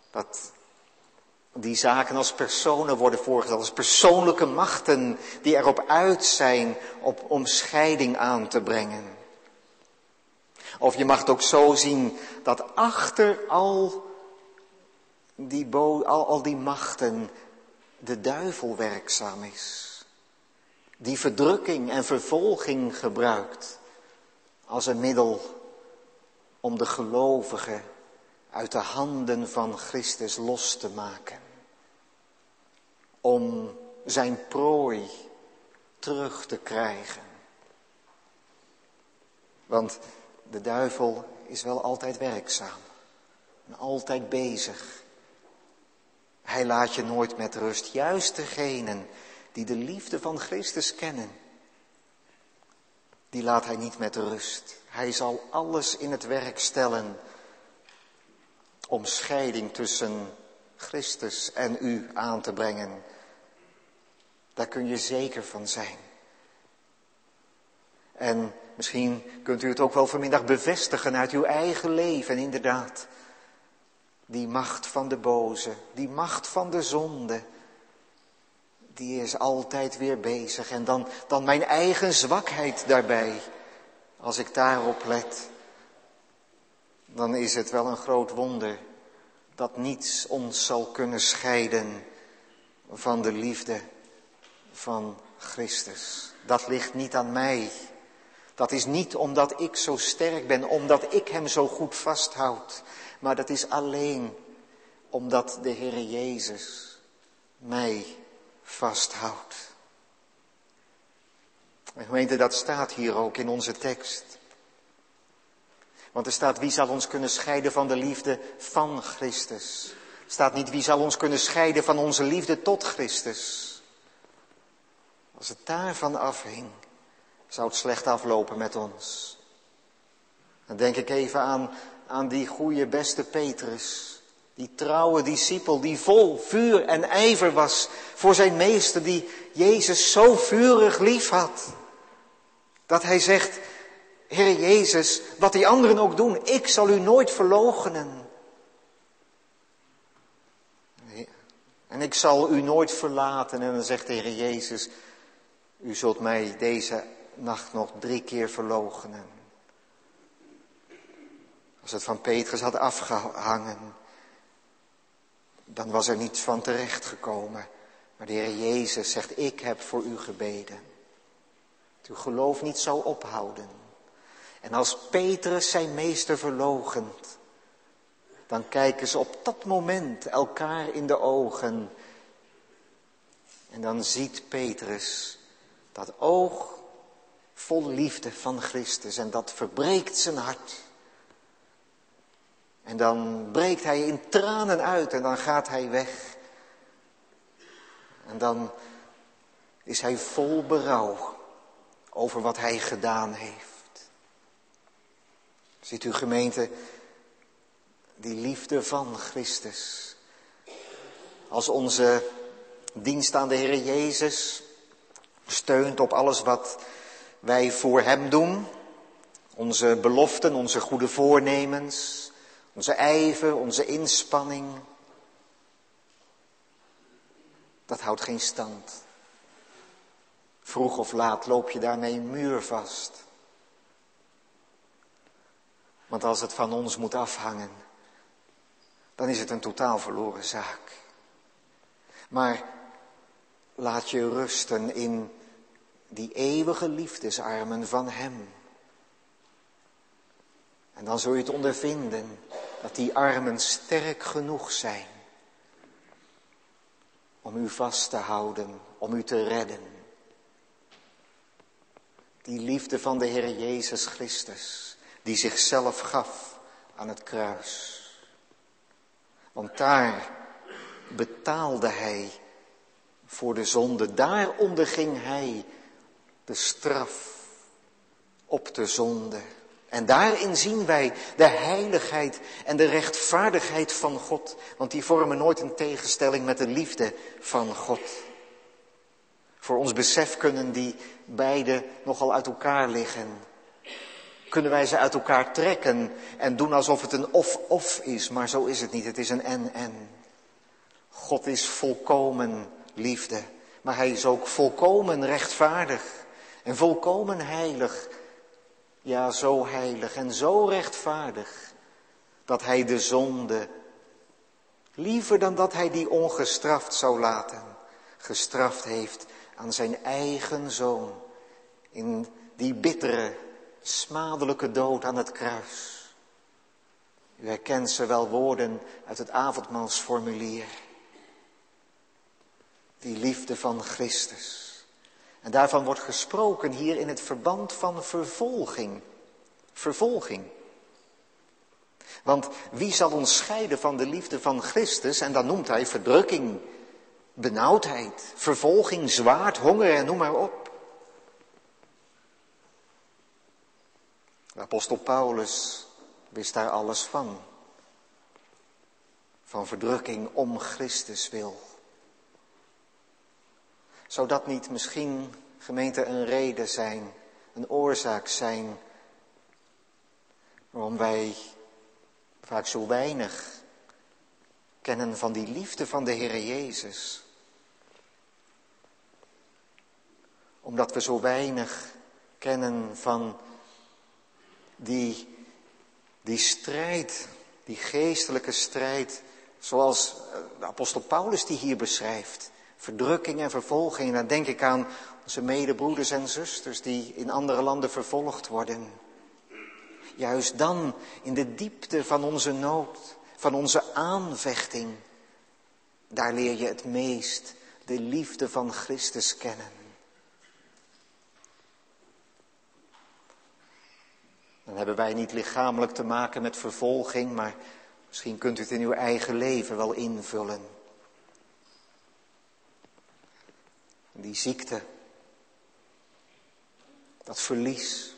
Speaker 2: die zaken als personen worden voorgesteld, als persoonlijke machten die erop uit zijn om scheiding aan te brengen. Of je mag het ook zo zien dat achter al die machten de duivel werkzaam is. Die verdrukking en vervolging gebruikt als een middel om de gelovigen uit de handen van Christus los te maken. Om zijn prooi terug te krijgen. Want de duivel is wel altijd werkzaam. En altijd bezig. Hij laat je nooit met rust. Juist degenen die de liefde van Christus kennen. Die laat hij niet met rust. Hij zal alles in het werk stellen om scheiding tussen Christus en u aan te brengen. Daar kun je zeker van zijn. En misschien kunt u het ook wel vanmiddag bevestigen uit uw eigen leven. En inderdaad, die macht van de boze, die macht van de zonde, die is altijd weer bezig. En dan mijn eigen zwakheid daarbij. Als ik daarop let, dan is het wel een groot wonder dat niets ons zal kunnen scheiden van de liefde van Christus. Dat ligt niet aan mij. Dat is niet omdat ik zo sterk ben, omdat ik hem zo goed vasthoud. Maar dat is alleen omdat de Heer Jezus mij vasthoudt. En gemeente, dat staat hier ook in onze tekst. Want er staat, wie zal ons kunnen scheiden van de liefde van Christus? Er staat niet, wie zal ons kunnen scheiden van onze liefde tot Christus? Als het daarvan afhing, zou het slecht aflopen met ons. Dan denk ik even aan die goede beste Petrus. Die trouwe discipel die vol vuur en ijver was voor zijn meester, die Jezus zo vurig lief had. Dat hij zegt, Heer Jezus, wat die anderen ook doen, ik zal u nooit verloochenen. En ik zal u nooit verlaten. En dan zegt de Heer Jezus, u zult mij deze nacht nog 3 keer verloochenen. Als het van Petrus had afgehangen, dan was er niets van terechtgekomen. Maar de Heer Jezus zegt, ik heb voor u gebeden. Dat uw geloof niet zou ophouden. En als Petrus zijn meester verloochent, dan kijken ze op dat moment elkaar in de ogen. En dan ziet Petrus dat oog vol liefde van Christus. En dat verbreekt zijn hart. En dan breekt hij in tranen uit en dan gaat hij weg. En dan is hij vol berouw over wat hij gedaan heeft. Ziet u gemeente, die liefde van Christus. Als onze dienst aan de Heer Jezus steunt op alles wat wij voor hem doen. Onze beloften, onze goede voornemens, onze ijver, onze inspanning. Dat houdt geen stand. Vroeg of laat loop je daarmee een muur vast. Want als het van ons moet afhangen, dan is het een totaal verloren zaak. Maar laat je rusten in die eeuwige liefdesarmen van hem. En dan zul je het ondervinden dat die armen sterk genoeg zijn om u vast te houden, om u te redden. Die liefde van de Heer Jezus Christus, die zichzelf gaf aan het kruis. Want daar betaalde hij voor de zonde. Daar onderging hij de straf op de zonde. En daarin zien wij de heiligheid en de rechtvaardigheid van God. Want die vormen nooit een tegenstelling met de liefde van God. Voor ons besef kunnen die beide nogal uit elkaar liggen. Kunnen wij ze uit elkaar trekken en doen alsof het een of-of is. Maar zo is het niet, het is een en-en. God is volkomen liefde. Maar hij is ook volkomen rechtvaardig. En volkomen heilig. Ja, zo heilig en zo rechtvaardig. Dat hij de zonde, liever dan dat hij die ongestraft zou laten, gestraft heeft aan zijn eigen zoon. In die bittere, smadelijke dood aan het kruis. U herkent ze wel woorden uit het avondmaalsformulier. Die liefde van Christus. En daarvan wordt gesproken hier in het verband van vervolging. Vervolging. Want wie zal ons scheiden van de liefde van Christus? En dan noemt hij verdrukking, benauwdheid, vervolging, zwaard, honger en noem maar op. De apostel Paulus wist daar alles van. Van verdrukking om Christus wil. Zou dat niet misschien, gemeente, een reden zijn, een oorzaak zijn, waarom wij vaak zo weinig kennen van die liefde van de Heer Jezus? Omdat we zo weinig kennen van die strijd, die geestelijke strijd, zoals de apostel Paulus die hier beschrijft. Verdrukking en vervolging. En dan denk ik aan onze medebroeders en zusters die in andere landen vervolgd worden. Juist dan, in de diepte van onze nood, van onze aanvechting, daar leer je het meest de liefde van Christus kennen. Dan hebben wij niet lichamelijk te maken met vervolging, maar misschien kunt u het in uw eigen leven wel invullen. Die ziekte dat verlies.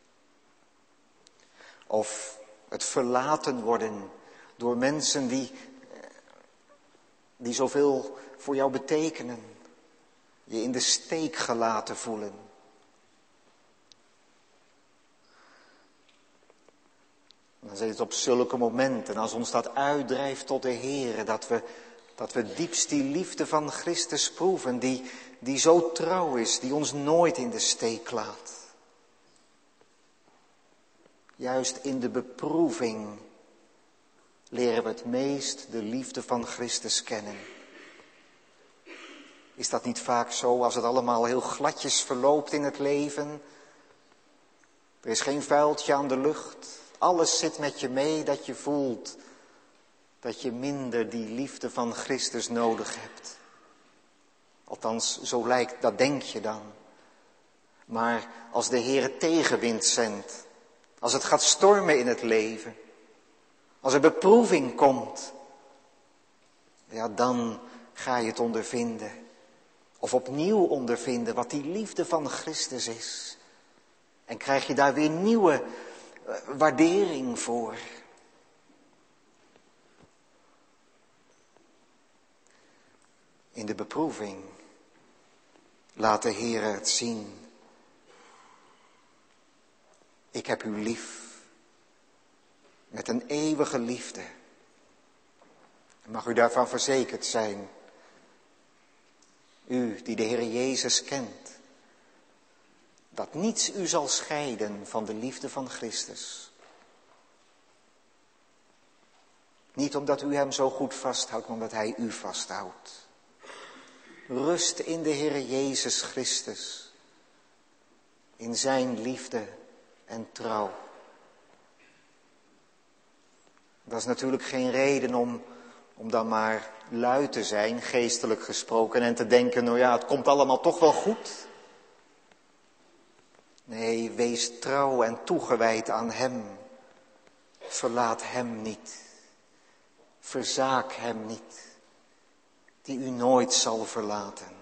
Speaker 2: Of het verlaten worden door mensen die zoveel voor jou betekenen. Je in de steek gelaten voelen. Dan is het op zulke momenten, als ons dat uitdrijft tot de Heere, dat we diepst die liefde van Christus proeven, die zo trouw is, die ons nooit in de steek laat. Juist in de beproeving leren we het meest de liefde van Christus kennen. Is dat niet vaak zo als het allemaal heel gladjes verloopt in het leven? Er is geen vuiltje aan de lucht. Alles zit met je mee dat je voelt dat je minder die liefde van Christus nodig hebt. Althans, zo lijkt, dat denk je dan. Maar als de Heere tegenwind zendt, als het gaat stormen in het leven, als er beproeving komt, ja, dan ga je het ondervinden. Of opnieuw ondervinden wat die liefde van Christus is. En krijg je daar weer nieuwe waardering voor. In de beproeving laat de Heere het zien. Ik heb u lief. Met een eeuwige liefde. Mag u daarvan verzekerd zijn. U die de Heer Jezus kent. Dat niets u zal scheiden van de liefde van Christus. Niet omdat u hem zo goed vasthoudt, maar omdat hij u vasthoudt. Rust in de Heer Jezus Christus. In zijn liefde en trouw. Dat is natuurlijk geen reden om dan maar lui te zijn, geestelijk gesproken, en te denken, nou ja, het komt allemaal toch wel goed. Nee, wees trouw en toegewijd aan hem. Verlaat hem niet. Verzaak hem niet, die u nooit zal verlaten.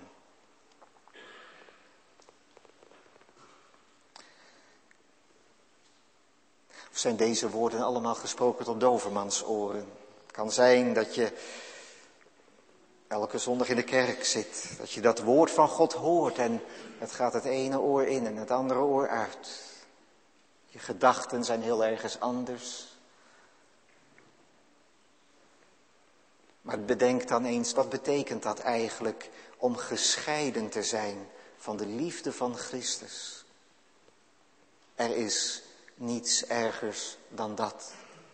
Speaker 2: Of zijn deze woorden allemaal gesproken tot dovermansoren? Het kan zijn dat je elke zondag in de kerk zit, dat je dat woord van God hoort en het gaat het ene oor in en het andere oor uit. Je gedachten zijn heel ergens anders. Maar bedenk dan eens, wat betekent dat eigenlijk om gescheiden te zijn van de liefde van Christus? Er is niets ergers dan dat.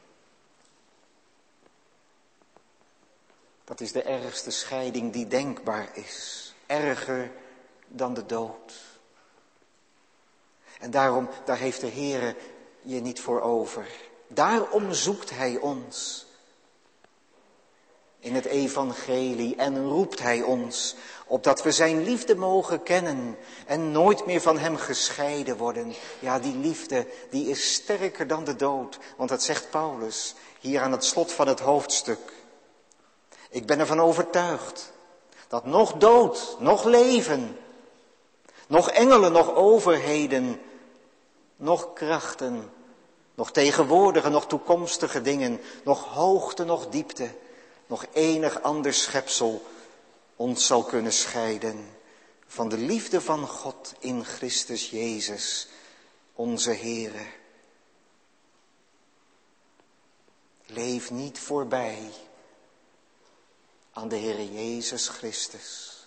Speaker 2: Dat is de ergste scheiding die denkbaar is. Erger dan de dood. En daarom, daar heeft de Heere je niet voor over. Daarom zoekt hij ons in het evangelie en roept hij ons, opdat we zijn liefde mogen kennen en nooit meer van hem gescheiden worden. Ja, die liefde, die is sterker dan de dood, want dat zegt Paulus hier aan het slot van het hoofdstuk. Ik ben ervan overtuigd dat nog dood, nog leven, nog engelen, nog overheden, nog krachten, nog tegenwoordige, nog toekomstige dingen, nog hoogte, nog diepte, nog enig ander schepsel ons zal kunnen scheiden van de liefde van God in Christus Jezus, onze Heere. Leef niet voorbij aan de Heere Jezus Christus.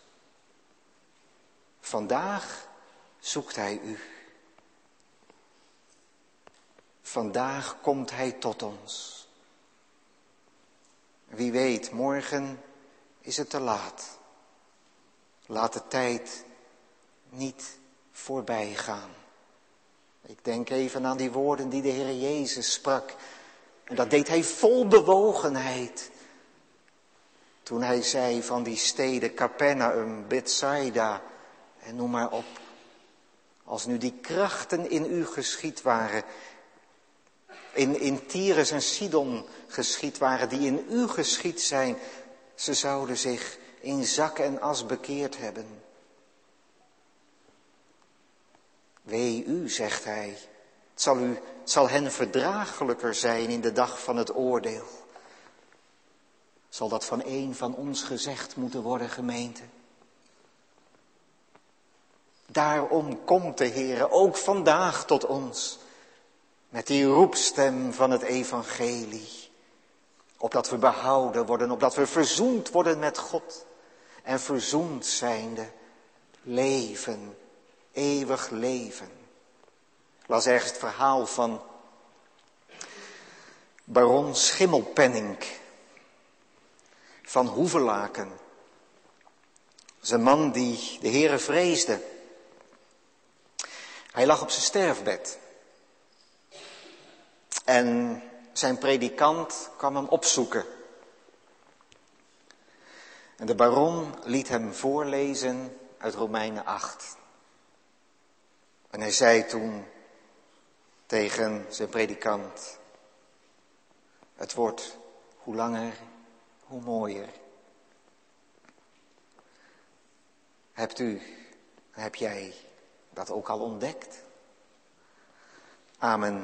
Speaker 2: Vandaag zoekt hij u. Vandaag komt hij tot ons. Wie weet, morgen is het te laat. Laat de tijd niet voorbij gaan. Ik denk even aan die woorden die de Heer Jezus sprak. En dat deed hij vol bewogenheid. Toen hij zei van die steden Capernaum, Bethsaida en noem maar op. Als nu die krachten in u geschied waren, in Tyrus en Sidon geschied waren, die in u geschied zijn, ze zouden zich in zak en as bekeerd hebben. Wee u, zegt hij, het zal hen verdraaglijker zijn in de dag van het oordeel. Zal dat van een van ons gezegd moeten worden, gemeente? Daarom komt de Heere ook vandaag tot ons met die roepstem van het evangelie. Opdat we behouden worden, opdat we verzoend worden met God. En verzoend zijnde leven, eeuwig leven. Ik las ergens het verhaal van baron Schimmelpenninck van Hoevelaken. Dat is een man die de Heere vreesde. Hij lag op zijn sterfbed. En zijn predikant kwam hem opzoeken. En de baron liet hem voorlezen uit Romeinen 8. En hij zei toen tegen zijn predikant: het wordt hoe langer, hoe mooier. Heb jij dat ook al ontdekt? Amen.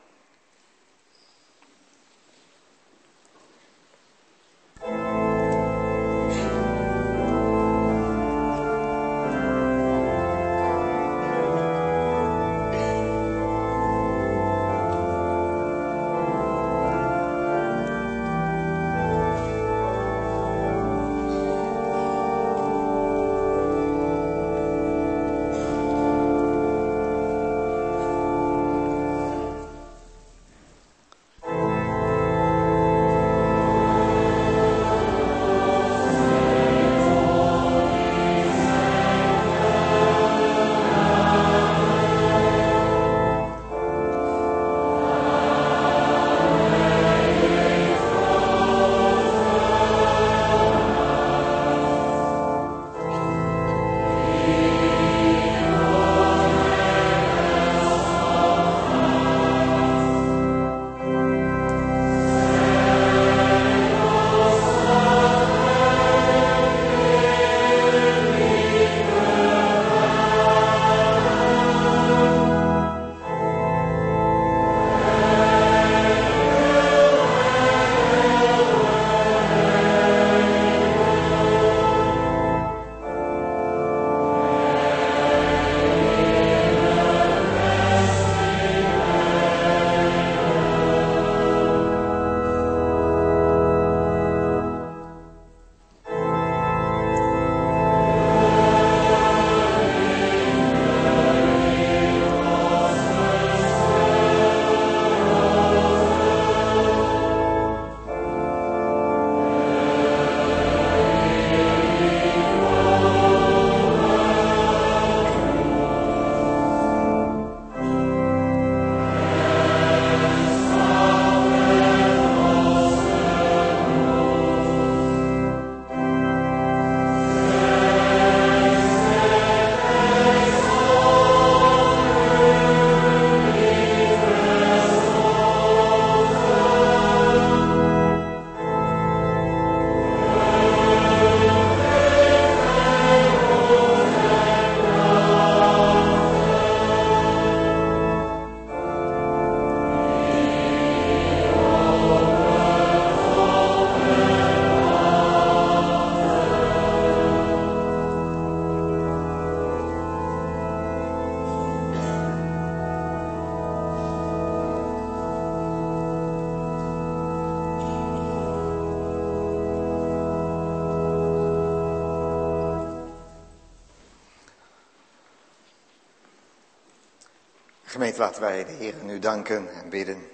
Speaker 2: Gemeente, laten wij de Heer nu danken en bidden.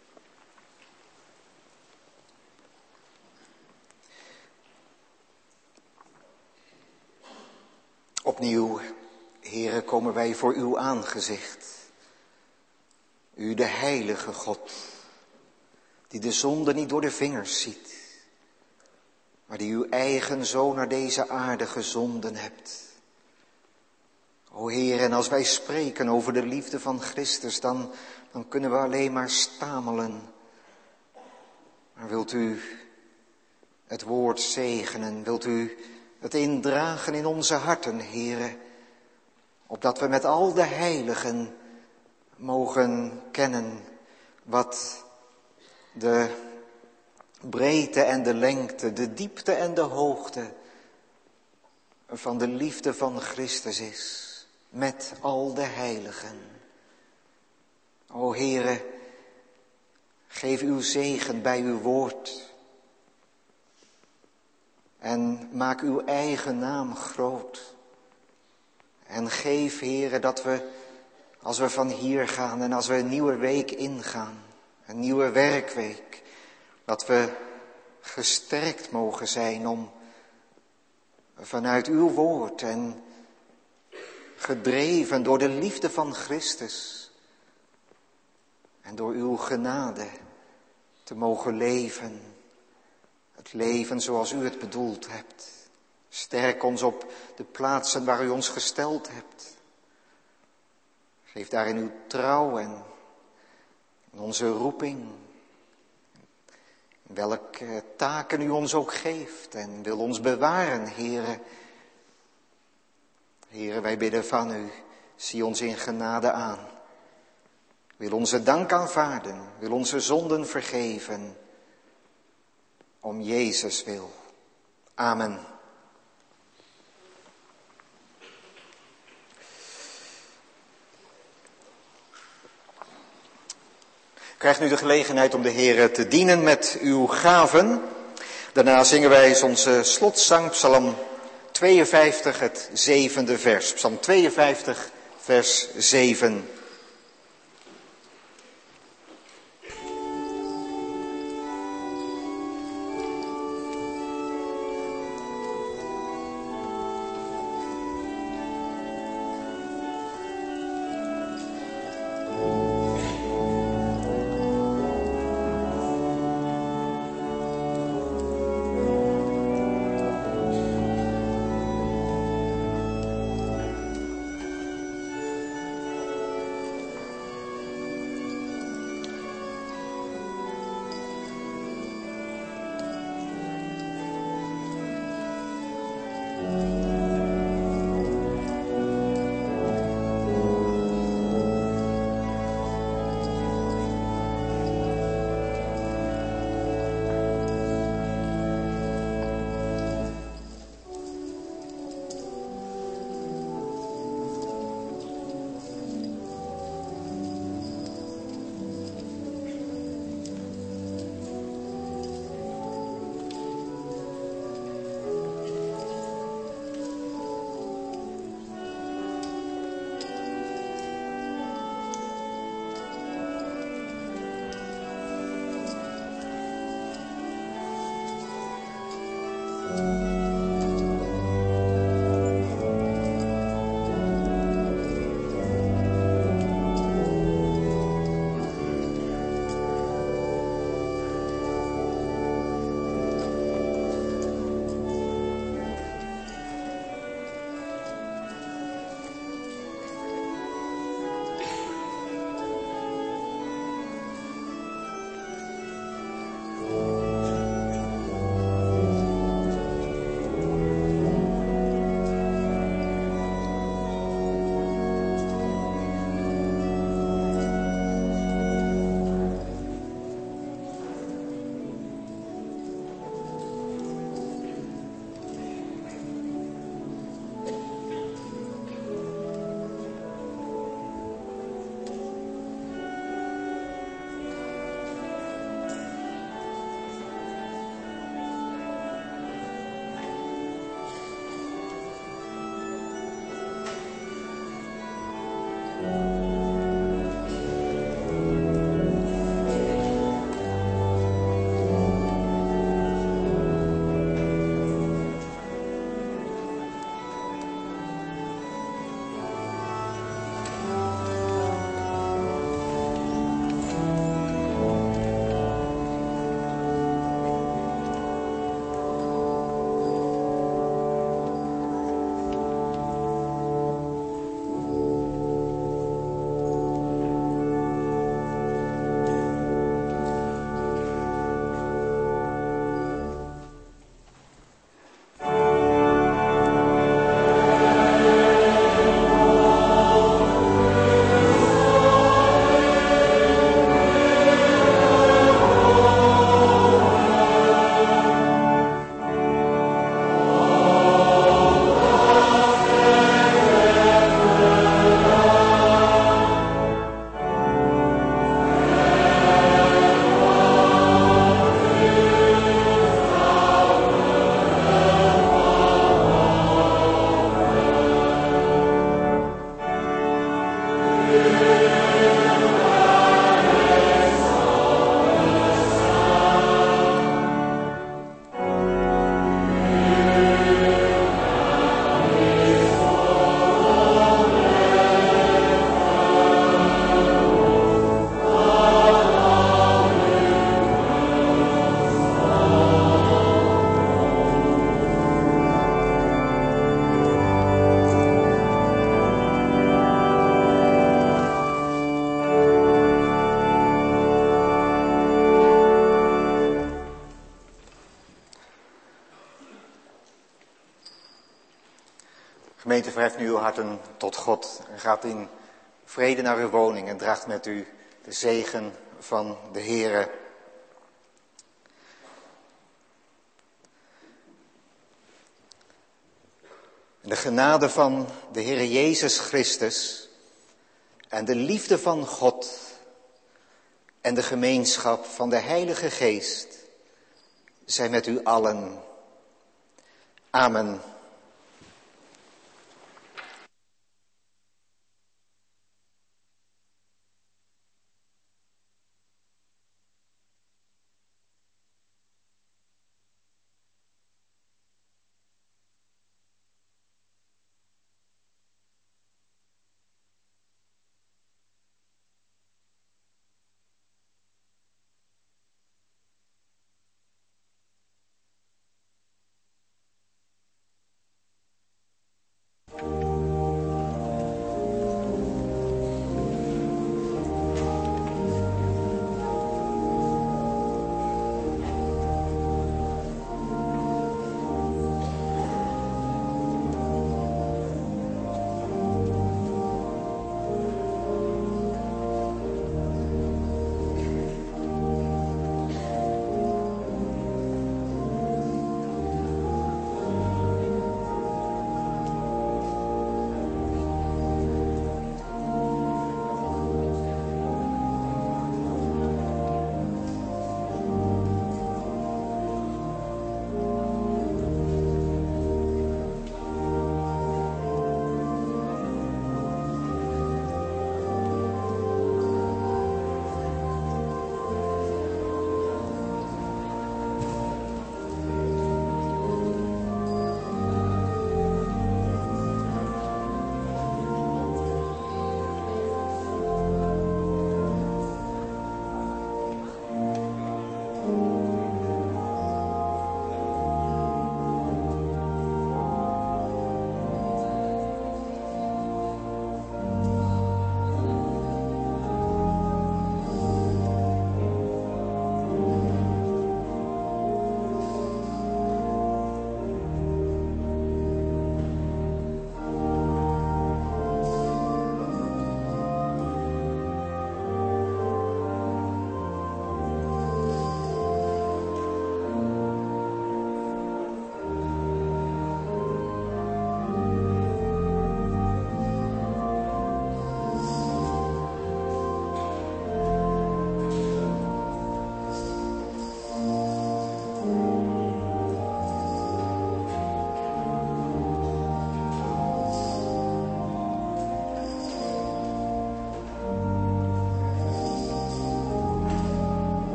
Speaker 2: Opnieuw, Heere, komen wij voor uw aangezicht. U, de heilige God, die de zonde niet door de vingers ziet, maar die uw eigen Zoon naar deze aarde gezonden hebt. O Heer, en als wij spreken over de liefde van Christus, dan kunnen we alleen maar stamelen. Maar wilt u het woord zegenen, wilt u het indragen in onze harten, Heere, Opdat we met al de heiligen mogen kennen wat de breedte en de lengte, de diepte en de hoogte van de liefde van Christus is. Met al de heiligen. O Heere, geef uw zegen bij uw woord. En maak uw eigen naam groot. En geef, Heere, dat we, als we van hier gaan en als we een nieuwe week ingaan, een nieuwe werkweek, dat we gesterkt mogen zijn om vanuit uw woord en gedreven door de liefde van Christus en door uw genade te mogen leven. Het leven zoals u het bedoeld hebt. Sterk ons op de plaatsen waar u ons gesteld hebt. Geef daarin uw trouw en onze roeping. Welke taken u ons ook geeft en wil ons bewaren, Heere. Heere, wij bidden van u, zie ons in genade aan. Wil onze dank aanvaarden, wil onze zonden vergeven. Om Jezus wil. Amen. U krijgt nu de gelegenheid om de Heere te dienen met uw gaven. Daarna zingen wij onze slotzang, Psalm 52, het 7e vers. Psalm 52, vers 7. Gemeente, verheft nu uw harten tot God en gaat in vrede naar uw woning en draagt met u de zegen van de Heere. De genade van de Heere Jezus Christus en de liefde van God en de gemeenschap van de Heilige Geest zijn met u allen. Amen.